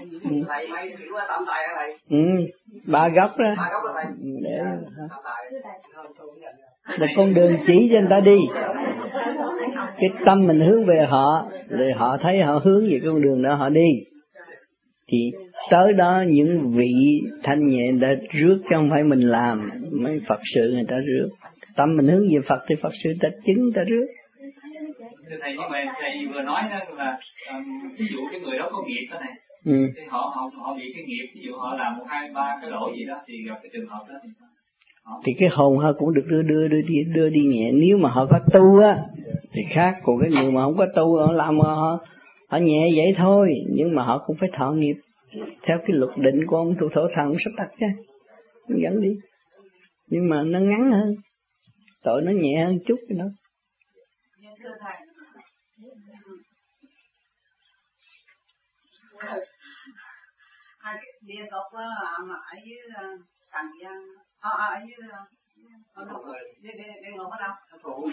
ừ ba góc đó để là con đường chỉ cho người ta đi, cái tâm mình hướng về họ rồi họ thấy họ hướng về con đường đó họ đi, thì tới đó những vị thanh nhẹ đã rước chứ không phải mình làm. Mấy Phật sự người ta rước, tâm mình hướng về Phật thì Phật sự ta chứng ta rước. Thưa thầy, nhưng mà thầy vừa nói đó là um, ví dụ cái người đó có nghiệp đó này, ừ. thì họ họ họ bị cái nghiệp, ví dụ họ làm một hai ba cái lỗi gì đó thì gặp cái trường hợp đó thì họ... thì cái hồn họ cũng được đưa đưa đưa đi đưa đi nhẹ, nếu mà họ có tu á thì khác, còn cái người mà không có tu họ làm họ họ nhẹ vậy thôi, nhưng mà họ cũng phải thọ nghiệp theo cái luật định của ông thủ thổ thần sắp đặt chứ, dẫn đi, nhưng mà nó ngắn hơn, tội nó nhẹ hơn chút cái đó. địa ngục á mà ở dưới trần gian, à, ở dưới ở đâu? Địa địa ngục ở đâu?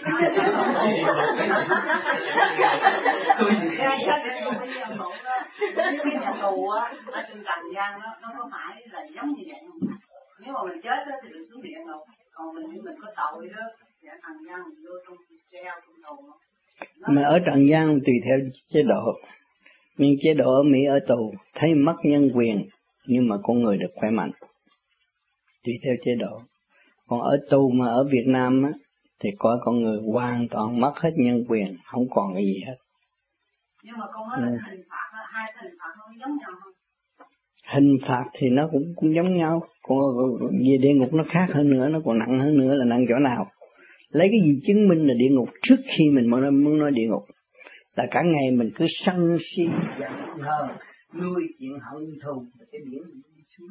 Cái nhà tù á ở trên trần gian đó, nó có phải là giống như vậy không? Nếu mà mình chết đó, thì mình xuống địa ngục, còn mình mình có tội đó, dạ trần gian mình vô trong treo trong tù. Mà ở trần gian tùy theo chế độ. Nhưng chế độ ở Mỹ ở tù thấy mất nhân quyền, nhưng mà con người được khỏe mạnh, tùy theo chế độ. Còn ở tù mà ở Việt Nam á, thì coi con người hoàn toàn mất hết nhân quyền, không còn cái gì hết. Nhưng mà con nói là hình phạt, hai hình phạt nó giống nhau không? Hình phạt thì nó cũng cũng giống nhau, còn về địa ngục nó khác hơn nữa, nó còn nặng hơn nữa. Là nặng chỗ nào? Lấy cái gì chứng minh là địa ngục trước khi mình muốn nói, muốn nói địa ngục? Là cả ngày mình cứ sân si giận hờn, nuôi chuyện hận thù, cái biển mình đi xuống.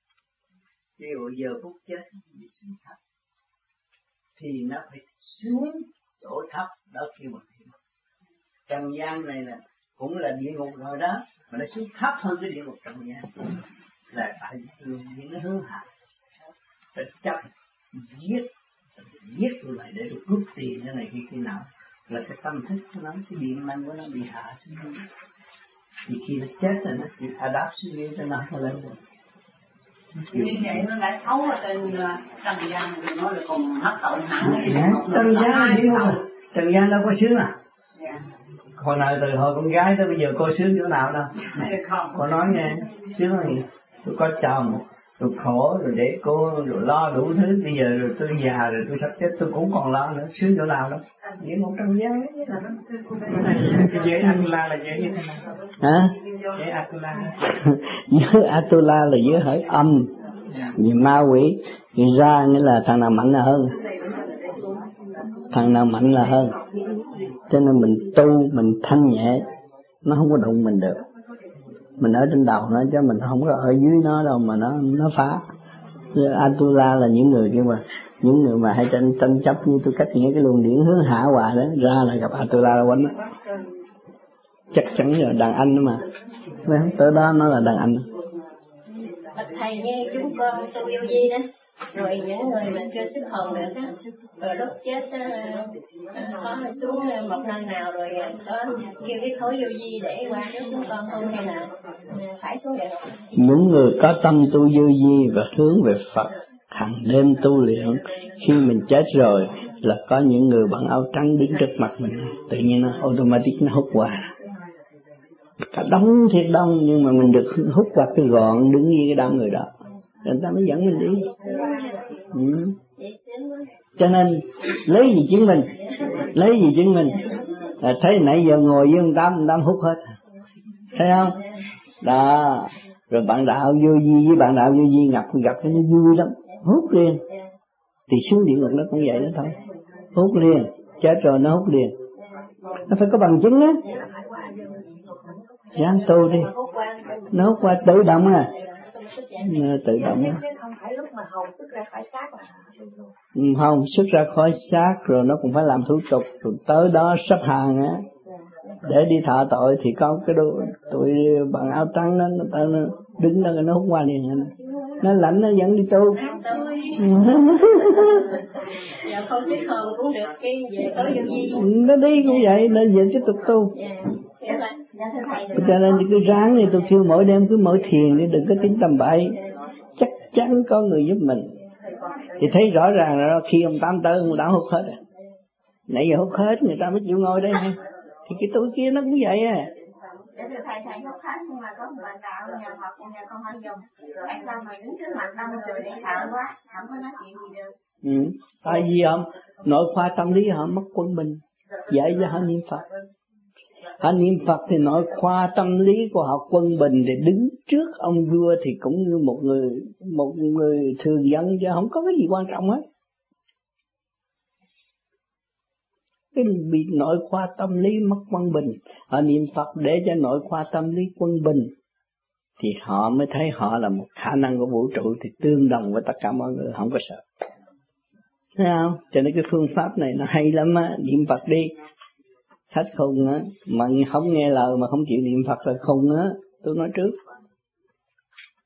Ví dụ giờ phút chết đi xuống thấp, thì nó phải xuống chỗ thấp đó kêu bằng địa ngục. Trần gian này là cũng là địa ngục rồi đó, mà nó xuống thấp hơn cái địa ngục trần gian. Là tại vì nó hướng hạ, phải chấp giết, giết tôi lại để tôi cướp tiền cái này kia kia nào. Là cái tâm thức của nó, cái điện năng của nó bị hạ xuống. Thì khi nó chết rồi nó chỉ adapt xuống dưới cho nó không lên được. Như vậy nó đã xấu ở trên trần gian thì nó là còn mất tội hẳn. Trần gian là gì không? Trần gian đâu có sướng à? Dạ. Hồi nào từ hồi con gái tới bây giờ cô sướng chỗ nào đâu? Cô nói nghe, sướng là gì? Tôi có chồng, tôi khổ rồi để cô rồi lo đủ thứ. Bây giờ rồi tôi già rồi tôi sắp chết tôi cũng còn lo nữa, sướng chỗ nào đâu? Địa ngục trần gian ấy là nó. Cái giới Atula là giới như thế nào? Hả? Giới Atula. Giới Atula là giới hỏi âm, vì ma quỷ. Thì ra nghĩa là thằng nào mạnh là hơn, thằng nào mạnh là hơn. Cho nên mình tu mình thanh nhẹ, nó không có đụng mình được. Mình ở trên đầu nó chứ mình không có ở dưới nó đâu mà nó nó phá. Atula là những người kia mà những người mà hay tranh tranh chấp như tôi cách nghĩa cái luồng điển hướng hạ hoài đó, ra là gặp Atula là quánh đó. Chắc chắn là đàn anh đó mà. Tới đó nó là đàn anh. Thầy như chúng con tu vô vi đó, rồi những người mà chưa xuất hồn được đó, rồi lúc chết có xuống một nơi nào rồi có kêu cái khối vô vi để qua trước chúng con tu hay là phải xuống địa ngục? Những người có tâm tu vô vi và hướng về Phật hàng đêm tu luyện, khi mình chết rồi là có những người bằng áo trắng đứng trước mặt mình, tự nhiên nó automatic nó hút qua. Cả đông thiệt đông, nhưng mà mình được hút qua cái gọn đứng như cái đám người đó, người ta mới dẫn mình đi. Ừ. Cho nên lấy gì chứng minh? Lấy gì chứng minh? Là thấy nãy giờ ngồi với ông Tám, ông Tám hút hết, thấy không? Đó. Rồi bạn đạo vô vi với bạn đạo vô vi gặp gặp cái nó vui lắm, hút liền. Thì xuống địa ngục nó cũng vậy đó thôi, hút liền, chết rồi nó hút liền. Nó phải có bằng chứng á. Dám tu đi, nó hút qua tự động à, tự động á. Không, xuất ra khỏi xác rồi nó cũng phải làm thủ tục, rồi tới đó sắp hàng á, để đi thọ tội thì có cái đôi tụi bằng áo trắng đó, nó, nó đứng đó nó hút qua liền, nó lãnh nó dẫn đi tu. Dạ không biết hồn cũng được cái về tới vô vi. Nó đi cũng vậy, nó về tiếp tục tu. Cho nên cứ ráng thì tôi kêu mỗi đêm cứ mở thiền đi, đừng có tính tầm bậy, chắc chắn có người giúp mình. Thì thấy rõ ràng là khi ông Tám tới ông đã hút hết rồi, nãy giờ hút hết người ta mới chịu ngồi đây. Thì cái túi kia nó cũng vậy à. Thầy thầy hút hết nhưng mà có một bạn đạo nhà Phật nhà con không dùng, rồi anh ta mà đứng trước mặt đông người để sợ quá, không có nói chuyện gì được. Ừ. Tại vì họ nội khoa tâm lý họ mất quân bình, dạy cho họ niệm Phật. Họ niệm Phật thì nội khoa tâm lý của họ quân bình, để đứng trước ông vua thì cũng như một người một người thường dân chứ không có cái gì quan trọng hết. Cái bị nội khoa tâm lý mất quân bình, họ niệm Phật để cho nội khoa tâm lý quân bình, thì họ mới thấy họ là một khả năng của vũ trụ, thì tương đồng với tất cả mọi người, không có sợ. Thấy không? Cho nên cái phương pháp này nó hay lắm á, niệm Phật đi. Hết khùng á, mà không nghe lời mà không chịu niệm Phật là khùng á, tôi nói trước.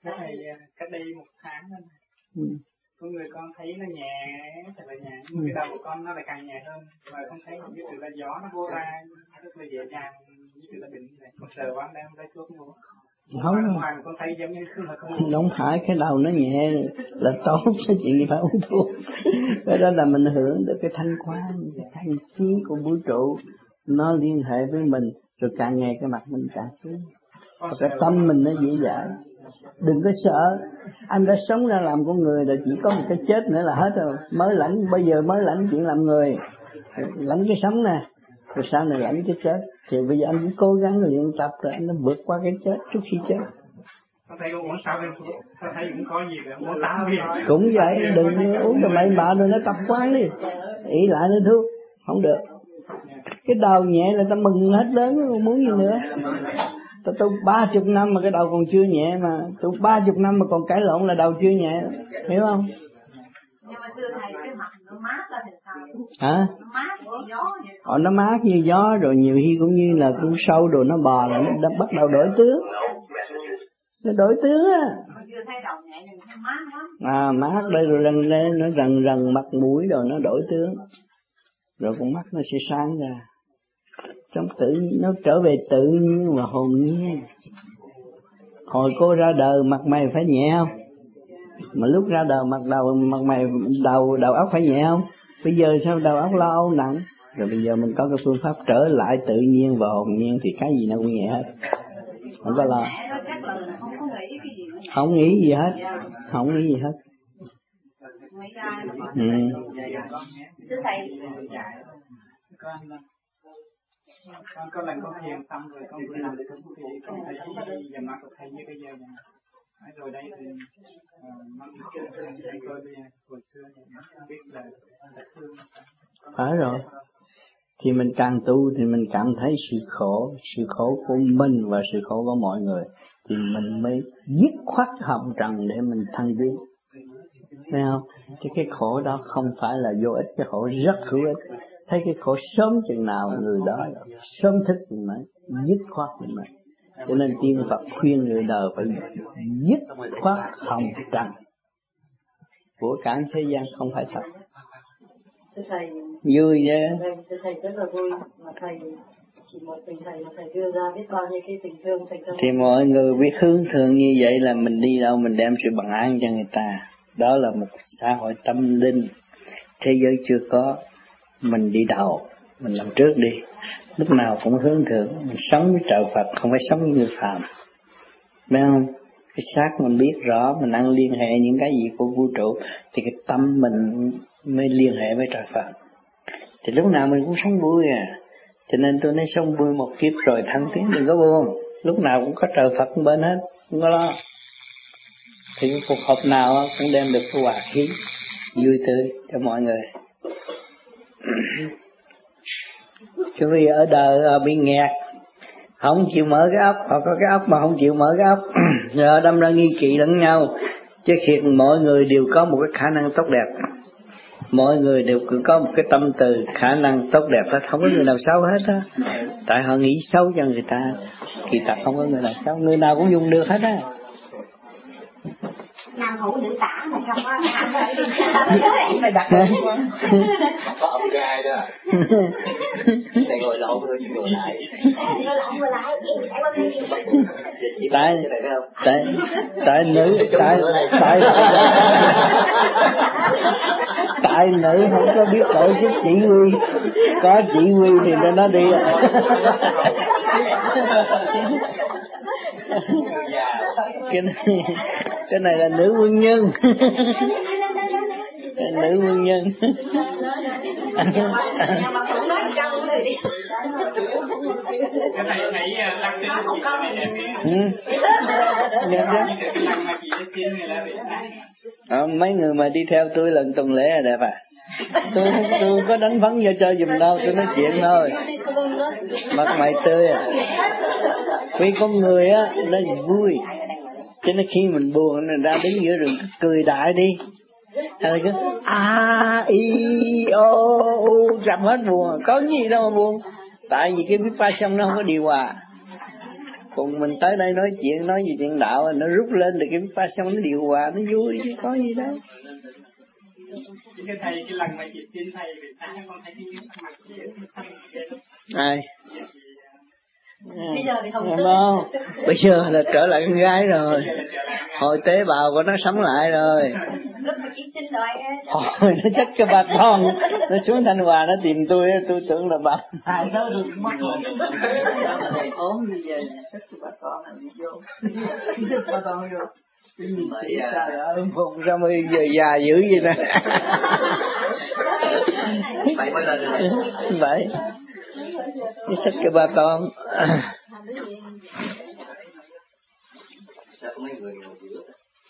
Cái này cách đây một tháng rồi. Ừ. Có người con thấy nó nhẹ, thật là nhẹ, nhưng ừ. cái đầu của con nó lại càng nhẹ hơn, và con thấy như sự là gió nó vô ra rất là dễ dàng, như sự là bình vậy. Con sợ quá đem lấy thuốc mua. Không, ngoài con thấy giống như là không. Không phải cái đầu nó nhẹ là tốt, chứ chuyện gì phải uống thuốc. Cái đó là mình hưởng được cái thanh quan, cái thanh khí của vũ trụ, nó liên hệ với mình, rồi càng ngày cái mặt mình càng xuống. Cái tâm mình nó dễ dãi. Đừng có sợ, anh đã sống ra làm con người là chỉ có một cái chết nữa là hết rồi. Mới lãnh, bây giờ mới lãnh chuyện làm người, lãnh cái sống nè, rồi sau này lãnh cái chết. Thì bây giờ anh cũng cố gắng luyện tập rồi anh nó vượt qua cái chết trước khi chết. Con thấy uống sao bên thuốc, con thấy cũng có gì nữa, muốn tắm gì. Cũng vậy, đừng uống cho bậy bạ rồi nó tập quán đi, ý lại nữa thuốc, không được. Cái đầu nhẹ là ta mừng hết lớn, không muốn gì nữa. Tôi tôi ba chục năm mà cái đầu còn chưa nhẹ mà, tôi ba chục năm mà còn cãi lộn là đầu chưa nhẹ, hiểu không? Nhưng mà thưa thầy, cái mặt nó mát ra thì sao? Hả? Nó mát như gió vậy. Ờ, nó mát như gió, rồi nhiều khi cũng như là con sâu đồ nó bò là nó bắt đầu đổi tướng. Nó đổi tướng á. Mà chưa thấy đầu nhẹ nhưng nó mát lắm. À, mát đây rồi lần lên nó rần rần mặt mũi rồi nó đổi tướng. Rồi con mắt nó sẽ sáng ra. Trong tự nó trở về tự nhiên và hồn nhiên. Hồi cô ra đời mặt mày phải nhẹ không? Mà lúc ra đời mặt đầu mặt mày đầu đầu óc phải nhẹ không? Bây giờ sao đầu óc lo âu nặng? Rồi bây giờ mình có cái phương pháp trở lại tự nhiên và hồn nhiên thì cái gì nó cũng nhẹ hết. Không có lo. Không nghĩ gì hết. Không nghĩ gì hết. Ừ. Thưa thầy, con có lần con thiền xong rồi con vừa làm được thì con thấy giờ mắt con thấy như cái giờ này. Rồi đây thì nó thấy tôi hồi xưa không biết là là thương. Phải rồi. Thì mình càng tu thì mình cảm thấy sự khổ, sự khổ của mình và sự khổ của mọi người, thì mình mới dứt khoát hồng trần để mình thăng tiến. Thấy không? Thì cái khổ đó không phải là vô ích, cái khổ rất hữu ích. Thấy cái khổ sớm chừng nào người đó sớm thức chừng ấy, dứt khoát chừng ấy. Cho nên tiên Phật khuyên người đời phải dứt khoát hồng trần. Của cả thế gian không phải thật. Thầy vui chứ. Thầy, thầy rất là vui mà thầy chỉ một mình thầy mà thầy đưa ra biết bao nhiêu cái tình thương thầy thương. Thì mọi người biết hướng thượng như vậy là mình đi đâu mình đem sự bằng an cho người ta. Đó là một xã hội tâm linh. Thế giới chưa có, mình đi đầu, mình làm trước đi. Lúc nào cũng hướng thượng, mình sống với trời Phật, không phải sống với người phàm. Biết không? Cái xác mình biết rõ, mình đang liên hệ những cái gì của vũ trụ, thì cái tâm mình mới liên hệ với trời Phật. Thì lúc nào mình cũng sống vui à. Cho nên tôi nói sống vui một kiếp rồi thăng tiến, đừng có buồn. Lúc nào cũng có trời Phật bên hết, không có lo. Thì cái cuộc họp nào cũng đem được cái hòa khí vui tươi cho mọi người. Chứ vì ở đời bị nghẹt, không chịu mở cái óc, hoặc có cái óc mà không chịu mở cái óc, rồi đâm ra nghi kỵ lẫn nhau. Chứ thiệt mọi người đều có một cái khả năng tốt đẹp, mọi người đều cứ có một cái tâm từ khả năng tốt đẹp hết, không có người nào xấu hết á. Tại họ nghĩ xấu cho người ta, kỳ thật không có người nào xấu, người nào cũng dùng được hết á. Nam hữu nữ tả mà không có mày đặt có ông gai đó. Này ngồi lộn thôi chứ ngồi lại. Ngồi lộn ngồi lại. Tại tại tại nữ tại tại tại nữ không có biết tổ chức chỉ huy, có chỉ huy thì cho nó đi. Cái này, cái này là nữ quân nhân. Nữ quân nhân. Cái này thấy lăng tin à, mấy người mà đi theo tôi lần tuần lễ là đẹp à. Tôi tôi có đánh phấn cho cho dùm đâu, tôi nói chuyện thôi. Mặt mày tươi à. Vì con người á nó vui, cho nên khi mình buồn mình ra đứng giữa rừng cười đại đi. Rồi cứ a i o u rập hết buồn, có gì đâu mà buồn. Tại vì cái biết pha xong nó không có điều hòa. Còn mình tới đây nói chuyện, nói gì chuyện đạo, nó rút lên thì cái pha xong nó điều hòa, nó vui chứ có gì đâu. Cái thầy, cái lần mà chị tin thầy Việt Nam con thấy cái mặt chị ai bây giờ thì không, không, bây giờ là trở lại con gái rồi, hồi tế bào của nó sống lại rồi. Hồi nó chắc cho bà con, nó xuống Thanh Hòa nó tìm tôi, tôi tưởng là bà hai đó được mất rồi. Ốm như vậy, chắc cho bà con là đi vô, chắc bà con vô. Cái gì vậy à? Trời phục sao mới giờ già dữ vậy nè. Vậy mới lên rồi. Vậy. Cái sách cái bà con. Sao có mấy người ngồi giữa?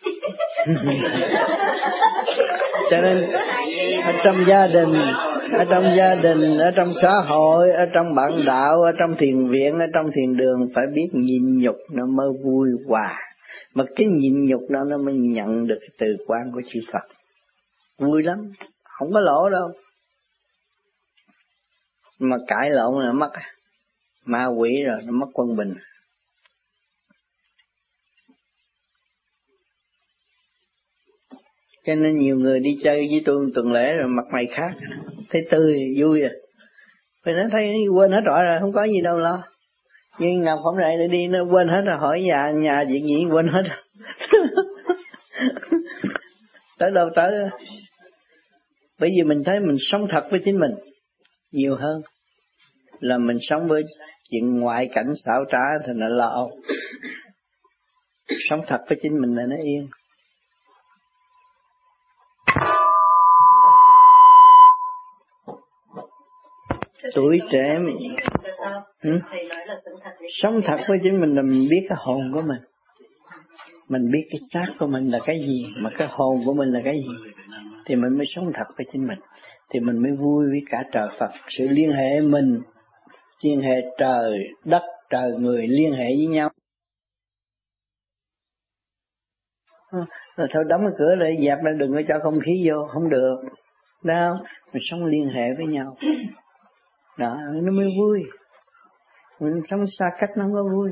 Cho nên ở trong gia đình, ở trong gia đình, ở trong xã hội, ở trong bạn đạo, ở trong thiền viện, ở trong thiền đường phải biết nhịn nhục nó mới vui hòa. Mà cái nhịn nhục đó nó mới nhận được cái từ quan của chư Phật. Vui lắm, không có lỗ đâu. Mà cãi lộn là mất ma quỷ rồi, nó mất quân bình. Cho nên nhiều người đi chơi với tôi tuần lễ rồi mặt mày khác, thấy tươi, vui à. Vì nó thấy quên hết rồi, không có gì đâu lo. Nhưng Ngọc không rậy để đi, nó quên hết rồi, hỏi nhà nhà chuyện gì quên hết rồi. Tới đâu tới. Bởi vì mình thấy mình sống thật với chính mình nhiều hơn là mình sống với chuyện ngoại cảnh xảo trá thì nó lo âu. Sống thật với chính mình là nó yên. Tuổi trẻ mình ừ? Sống thật với chính mình là mình biết cái hồn của mình. Mình biết cái xác của mình là cái gì, mà cái hồn của mình là cái gì, thì mình mới sống thật với chính mình, thì mình mới vui với cả trời Phật. Sự liên hệ mình, liên hệ trời đất, trời người liên hệ với nhau. Rồi thôi đóng cái cửa lại, dẹp lại, đừng có cho không khí vô, không được. Đâu, mình sống liên hệ với nhau. Đó, nó mới vui. Mình sống xa cách nó không có vui.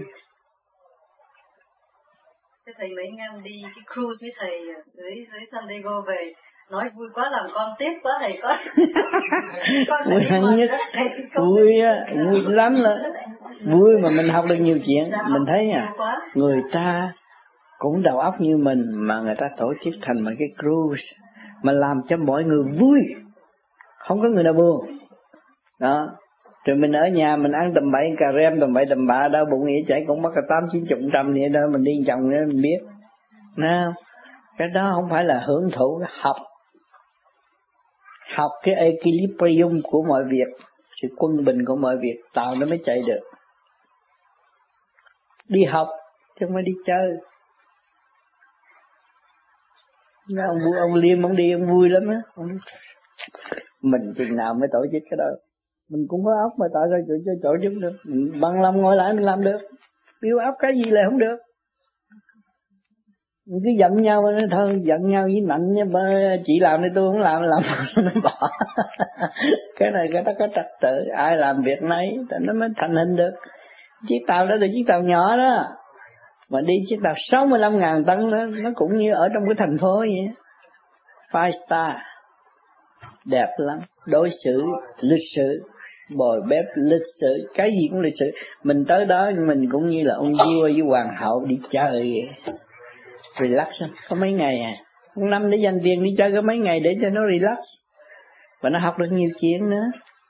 Thế thầy mấy anh em đi cái cruise với thầy dưới dưới San Diego về, nói vui quá làm con tiếc quá thầy con. Vui hẳn nhất, vui á, vui lắm là vui mà mình học được nhiều chuyện. Mình thấy à, người ta cũng đầu óc như mình mà người ta tổ chức thành một cái cruise mà làm cho mọi người vui, không có người nào buồn. Đó. Rồi mình ở nhà mình ăn tầm bậy cà rem tầm bậy tầm bạ, đau bụng nghĩa chảy cũng mất cả tám chín chục trăm vậy đó, mình đi chồng nữa mình biết. Nào, cái đó không phải là hưởng thụ, học học cái equilibrium của mọi việc, sự quân bình của mọi việc tạo nó mới chạy được. Đi học chứ không phải đi chơi. Ông vui, ông Liêm ông đi ông vui lắm á. Mình chừng nào mới tổ chức cái đó. Mình cũng có óc mà tại sao chỗ cho chỗ giúp được. Mình bằng lòng ngồi lại mình làm được. Biếu óc cái gì là không được. Mình cứ giận nhau nói thôi, giận nhau với nạnh nha, chị làm thì tôi không làm, làm nó bỏ. Cái này cái đó có trật tự, ai làm việc nấy nó mới thành hình được. Chiếc tàu đó là chiếc tàu nhỏ đó, mà đi chiếc tàu sáu mươi lăm ngàn tấn đó, nó cũng như ở trong cái thành phố vậy. Five star, đẹp lắm, đối xử, lịch sự, bồi bếp lịch sự, cái gì cũng lịch sự. Mình tới đó mình cũng như là ông vua với hoàng hậu đi chơi vậy. Relax, có mấy ngày à, một năm để dành tiền đi chơi có mấy ngày để cho nó relax, và nó học được nhiều chuyện nữa.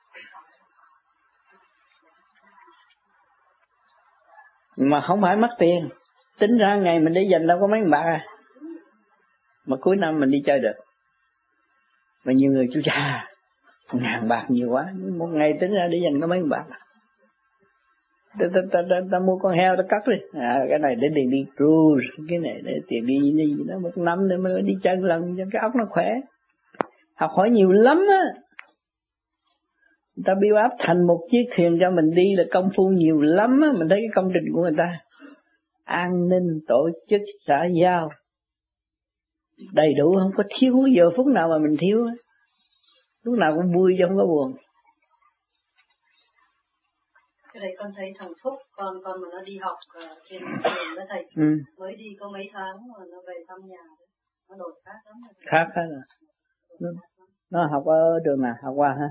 Mà không phải mất tiền, tính ra ngày mình để dành đâu có mấy bạc à, mà cuối năm mình đi chơi được. Mà nhiều người chú cha ngàn bạc nhiều quá, một ngày tính ra để dành có mấy bạc. Ta, ta, ta, ta, ta mua con heo ta cắt đi, à, cái này để tiền đi cruise, cái này để tiền đi gì đó, một năm để mới đi chơi lần cho cái óc nó khỏe. Học hỏi nhiều lắm á. Người ta build up thành một chiếc thuyền cho mình đi là công phu nhiều lắm á. Mình thấy cái công trình của người ta, an ninh, tổ chức, xã giao đầy đủ, không có thiếu giờ phút nào mà mình thiếu á. Lúc nào cũng vui chứ không có buồn. Cái đấy con thấy thằng Phúc, con con mà nó đi học uh, trên trường đó thầy, ừ. mới đi có mấy tháng mà nó về thăm nhà, nó đổi khác lắm. Khác hết rồi. Nó, nó học ở trường nào? Học qua hả?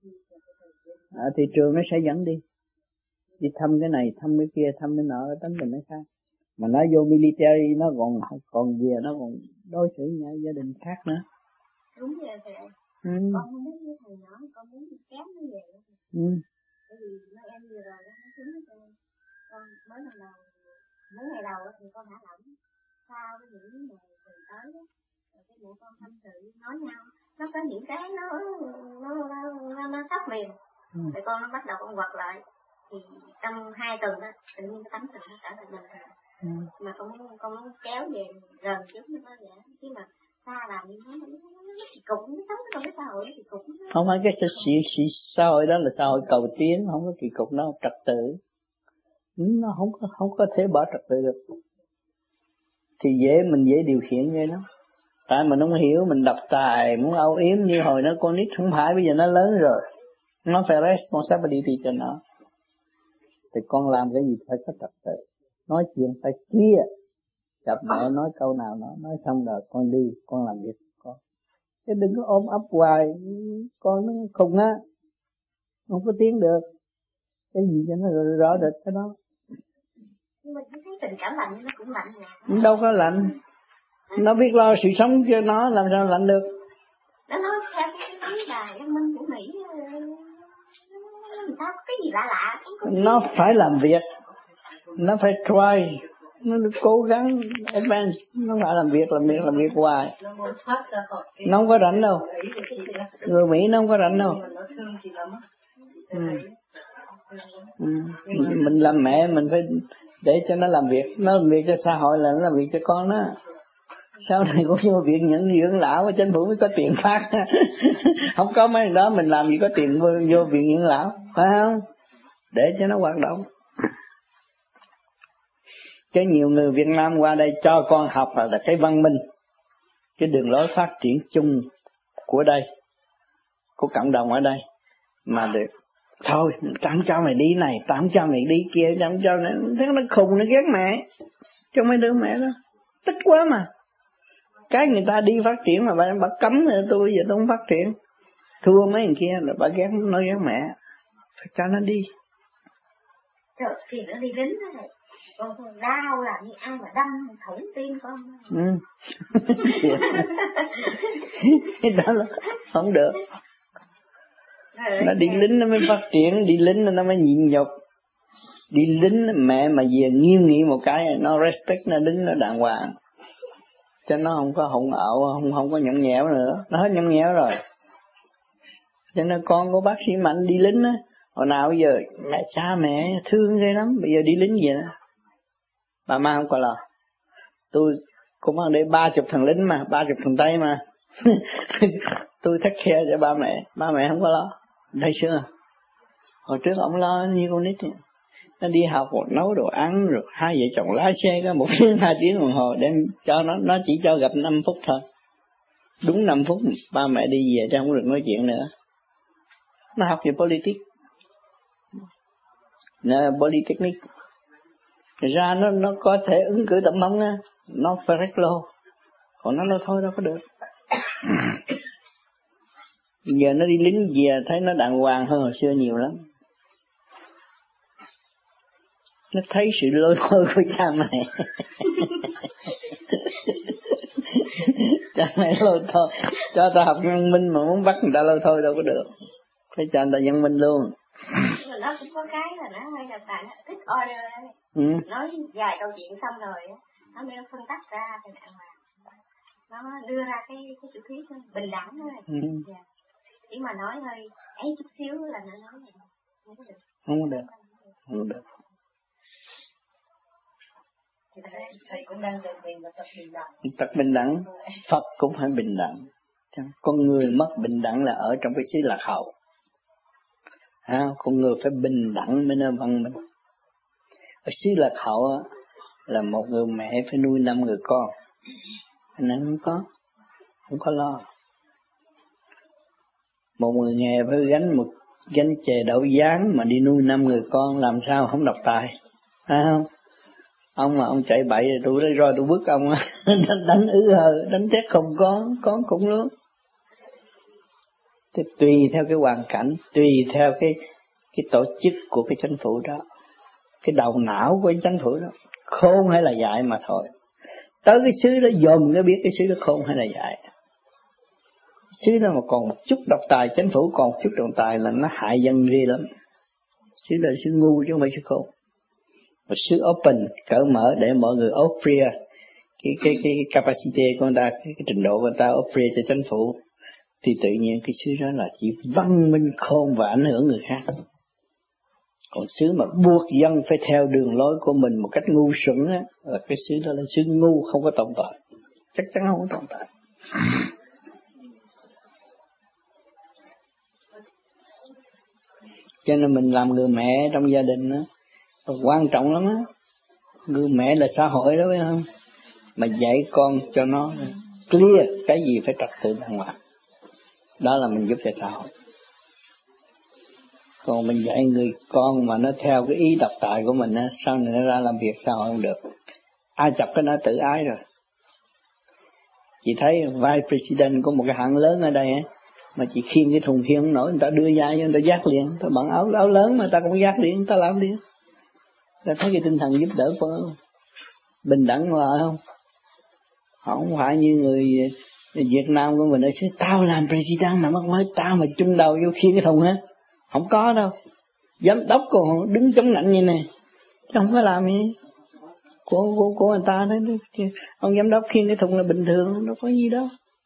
Ở thị trường nó sẽ dẫn đi. Đi thăm cái này, thăm cái kia, thăm cái nọ, tánh mình nó khác. Mà nó vô military nó còn còn về nó còn đối xử với gia đình khác nữa. Đúng vậy thầy. Ừ. Con không biết với thầy nói, con muốn kéo nó về. Ừ. Bởi vì nó em vừa rồi đó, nó xuống với con, con mới lần đầu, mấy ngày đầu thì con đã lỏng, sau cái những ngày từ tới đó, rồi cái mẹ con tâm sự nói nhau, nó có những cái nó nó nó nó, nó sắp liền, ừ. Rồi con nó bắt đầu con quật lại, thì trong hai tuần đó, tự nhiên cái tấm sự nó trở lại bình thường, ừ. Mà con muốn con muốn kéo về gần chút nó có vậy, chứ mà xa làm như thế nó kỳ cục, nó sống trong cái xã hội nó kỳ cục. Không phải cái xã, xã hội đó là xã hội cầu tiến, không có kỳ cục, nó trật tự, nó không có không có thể bỏ trật tự được, thì dễ mình dễ điều khiển vậy đó. Tại mình không hiểu, mình độc tài muốn âu yếm như hồi nó con nít, không phải, bây giờ nó lớn rồi, nó phải responsibility cho nó, thì con làm cái gì phải có trật tự, nói chuyện phải clear, gặp mẹ nói câu nào nó nói xong rồi con đi, con làm việc con, chứ đừng có ôm ấp hoài, con nó khùng á, không có tiến được, cái gì cho nó rõ được cái đó. Nhưng mà thấy tình cảm lạnh nó cũng lạnh rồi. Đâu có lạnh, nó biết lo sự sống cho nó, làm sao lạnh được. Nó nói theo cái nói là em Minh cũng nghĩ người ta có cái gì lạ lạ. Nó phải làm việc, nó phải try, nó cố gắng advance, nó phải làm việc, làm việc, làm việc hoài. Nó không có rảnh đâu, người Mỹ nó không có rảnh đâu. Ừ. Ừ. Mình làm mẹ mình phải để cho nó làm việc, nó làm việc cho xã hội là nó làm việc cho con đó. Sau này có vô viện nhận dưỡng lão ở chính phủ mới có tiền phát. Không có mấy đó mình làm gì có tiền vô, vô viện dưỡng lão, phải không? Để cho nó hoạt động. Chứ nhiều người Việt Nam qua đây cho con học là cái văn minh, cái đường lối phát triển chung của đây, của cộng đồng ở đây, mà được thôi, tao không cho mày đi này, tao không cho mày đi kia, tao không cho mày, thấy nó khùng, nó ghét mẹ, cho mấy đứa mẹ đó, tức quá mà. Cái người ta đi phát triển mà bà, bà cấm rồi, tôi bây giờ tôi không phát triển, thua mấy người kia là bà ghét, nói ghét mẹ, phải cho nó đi. Rồi thì nó đi lính đó này, con rau làm như ai mà đâm thủng tim con. Ừ. Cái đó là không được. Nó đi lính nó mới phát triển, đi lính nó mới nhịn nhục. Đi lính mẹ mà về nghiêm nghị một cái, nó respect, nó đứng nó đàng hoàng. Cho nó không có hỗn ẩu, không không có nhõng nhẽo nữa, nó hết nhõng nhẽo rồi. Cho nên con của bác sĩ Mạnh đi lính á, hồi nào bây giờ mẹ cha mẹ thương ghê lắm, bây giờ đi lính vậy đó. Bà má không có lo. Tôi cũng ở đây ba chục thằng lính mà, ba chục thằng Tây mà. Tôi thắt khe cho ba mẹ, ba mẹ không có lo. Thấy chưa? Hồi trước ông lo như con nít. Nó đi học rồi nấu đồ ăn, rồi hai vợ chồng lái xe có một tiếng hai tiếng đồng hồ đem cho nó, nó chỉ cho gặp năm phút thôi. Đúng năm phút ba mẹ đi về cho không được nói chuyện nữa. Nó học về politics, nó polytechnic, ra nó nó có thể ứng cử tổng thống á, nó phải rất lâu, còn nó nói thôi đâu có được. Giờ nó đi lính về thấy nó đàng hoàng hơn hồi xưa nhiều lắm. Nó thấy sự lôi thôi của cha mẹ. Cha mẹ lôi thôi, cho ta học văn minh mà muốn bắt người ta lôi thôi đâu có được. Phải cho người ta văn minh luôn. Mà nó cũng có cái là nó hay là tại nó thích order đấy. Ừ. Nói vài câu chuyện xong rồi nó mới phân tách ra thì đàng hoàng. Nó đưa ra cái cái chủ thuyết bình đẳng thôi. Ừ. Yeah. Chỉ mà nói hơi ấy chút xíu là nó nói này. Không có được. Không có được. Không có được. Thầy cũng đang dạy mình là tập bình đẳng. Tập bình đẳng, Phật cũng phải bình đẳng. Con người mất bình đẳng là ở trong cái xứ lạc hậu. À, con người phải bình đẳng mới nên văn minh. Ở xứ lạc hậu là một người mẹ phải nuôi năm người con, nên không có, không có lo. Một người nghèo phải gánh một gánh chè đậu giáng mà đi nuôi năm người con làm sao không độc tài, phải không? Ông mà ông chạy bậy rồi tôi lấy roi tôi bức ông đánh, đánh ứ hờ, đánh chết không có, có cũng luôn. Thì tùy theo cái hoàn cảnh, tùy theo cái cái tổ chức của cái chính phủ đó, cái đầu não của cái chính phủ đó, khôn hay là dại mà thôi. Tới cái xứ đó dòm nó biết cái xứ đó khôn hay là dại. Xứ đó mà còn một chút độc tài, chính phủ còn một chút độc tài là nó hại dân ghê lắm. Xứ đó là xứ ngu chứ không phải xứ khôn. Một xứ open, cởi mở để mọi người offer cái cái cái capacity của người ta, cái, cái trình độ của người ta offer cho chính phủ, thì tự nhiên cái xứ đó là chỉ văn minh khôn và ảnh hưởng người khác. Còn xứ mà buộc dân phải theo đường lối của mình một cách ngu xuẩn á, là cái xứ đó là xứ ngu, không có tồn tại, chắc chắn không có tồn tại. Cho nên mình làm người mẹ trong gia đình á, quan trọng lắm á. Người mẹ là xã hội đó, phải không? Mà dạy con cho nó clear cái gì phải trật tự đàng hoàng, đó là mình giúp cho xã hội. Còn mình dạy người con mà nó theo cái ý độc tài của mình á, sau này nó ra làm việc xã hội không được. Ai chọc cái nó tự ái rồi. Chị thấy vice president của một cái hãng lớn ở đây á, mà chị khiêng cái thùng khiêng không nổi, người ta đưa ra cho người ta giác liền. Ta bận áo áo lớn mà ta cũng giác liền, người ta làm liền. Ta thấy cái tinh thần giúp đỡ của bình đẳng mà không? Họ không phải như người Việt Nam của mình nói chứ tao làm president mà mắc mới tao mà chung đầu vô khiêng cái thùng á. Không có đâu. Giám đốc còn đứng chống nạnh như này, chứ không có làm gì. Của, của, của người ta đấy. Ông giám đốc khiêng cái thùng là bình thường, đâu có gì đâu.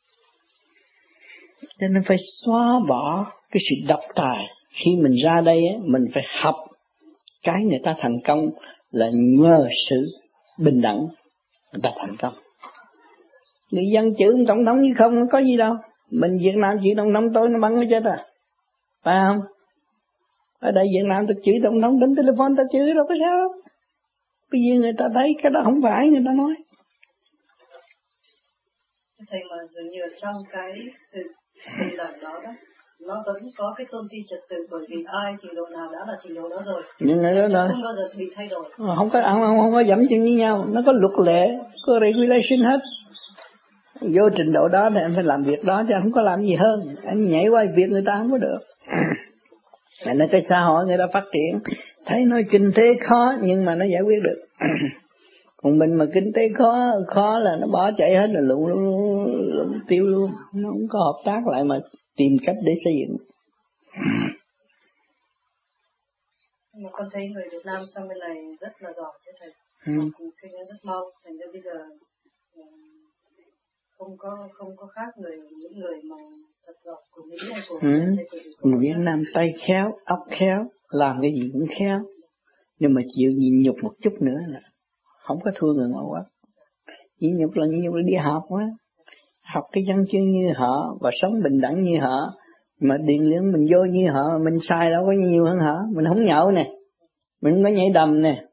Cho nên phải xóa bỏ cái sự độc tài. Khi mình ra đây á, mình phải học cái người ta thành công là nhờ sự bình đẳng người ta thành công. Người dân chữ tổng thống như không có gì đâu. Mình Việt Nam chữ tổng thống tôi nó bắn nó chết à, phải không? Ở đây Việt Nam tôi chữ tổng thống đến telephone ta chữ đâu có sao. Bây giờ người ta thấy cái đó không phải người ta nói. Thầy mà dường như trong cái sự bình đẳng đó đó, nó vẫn có cái tôn ti trật tự, bởi vì ai trình độ nào đã là trình độ đó rồi. Nhưng người đó là không bao giờ bị thay đổi. Không có không, không, không có dẫm chân với nhau, nó có luật lệ, có regulation hết. Vô trình độ đó thì em phải làm việc đó chứ không có làm gì hơn. Em nhảy qua việc người ta không có được. Nên cái xã hội người ta phát triển, thấy nói kinh tế khó nhưng mà nó giải quyết được. Còn mình mà kinh tế khó khó là nó bỏ chạy hết, là lụng lụng tiêu luôn, nó không có hợp tác lại mà tìm cách để xây dựng. Mà con thấy người Việt Nam sang bên này rất là giỏi thế thầy, ừ. Kinh nó rất mau, thành ra bây giờ không có không có khác người những người mà thật giỏi của Mỹ hay của ừ. Người Việt Nam tay khéo, óc khéo, làm cái gì cũng khéo, nhưng mà chịu nhịn nhục một chút nữa là không có thua người ngoại quốc. Nhịn nhục là nhịn nhục là đi học á, học cái văn chương như họ và sống bình đẳng như họ, mà điền liên mình vô như họ, mình sai đâu có nhiều hơn họ. Mình không nhậu nè, mình không có nhảy đầm nè,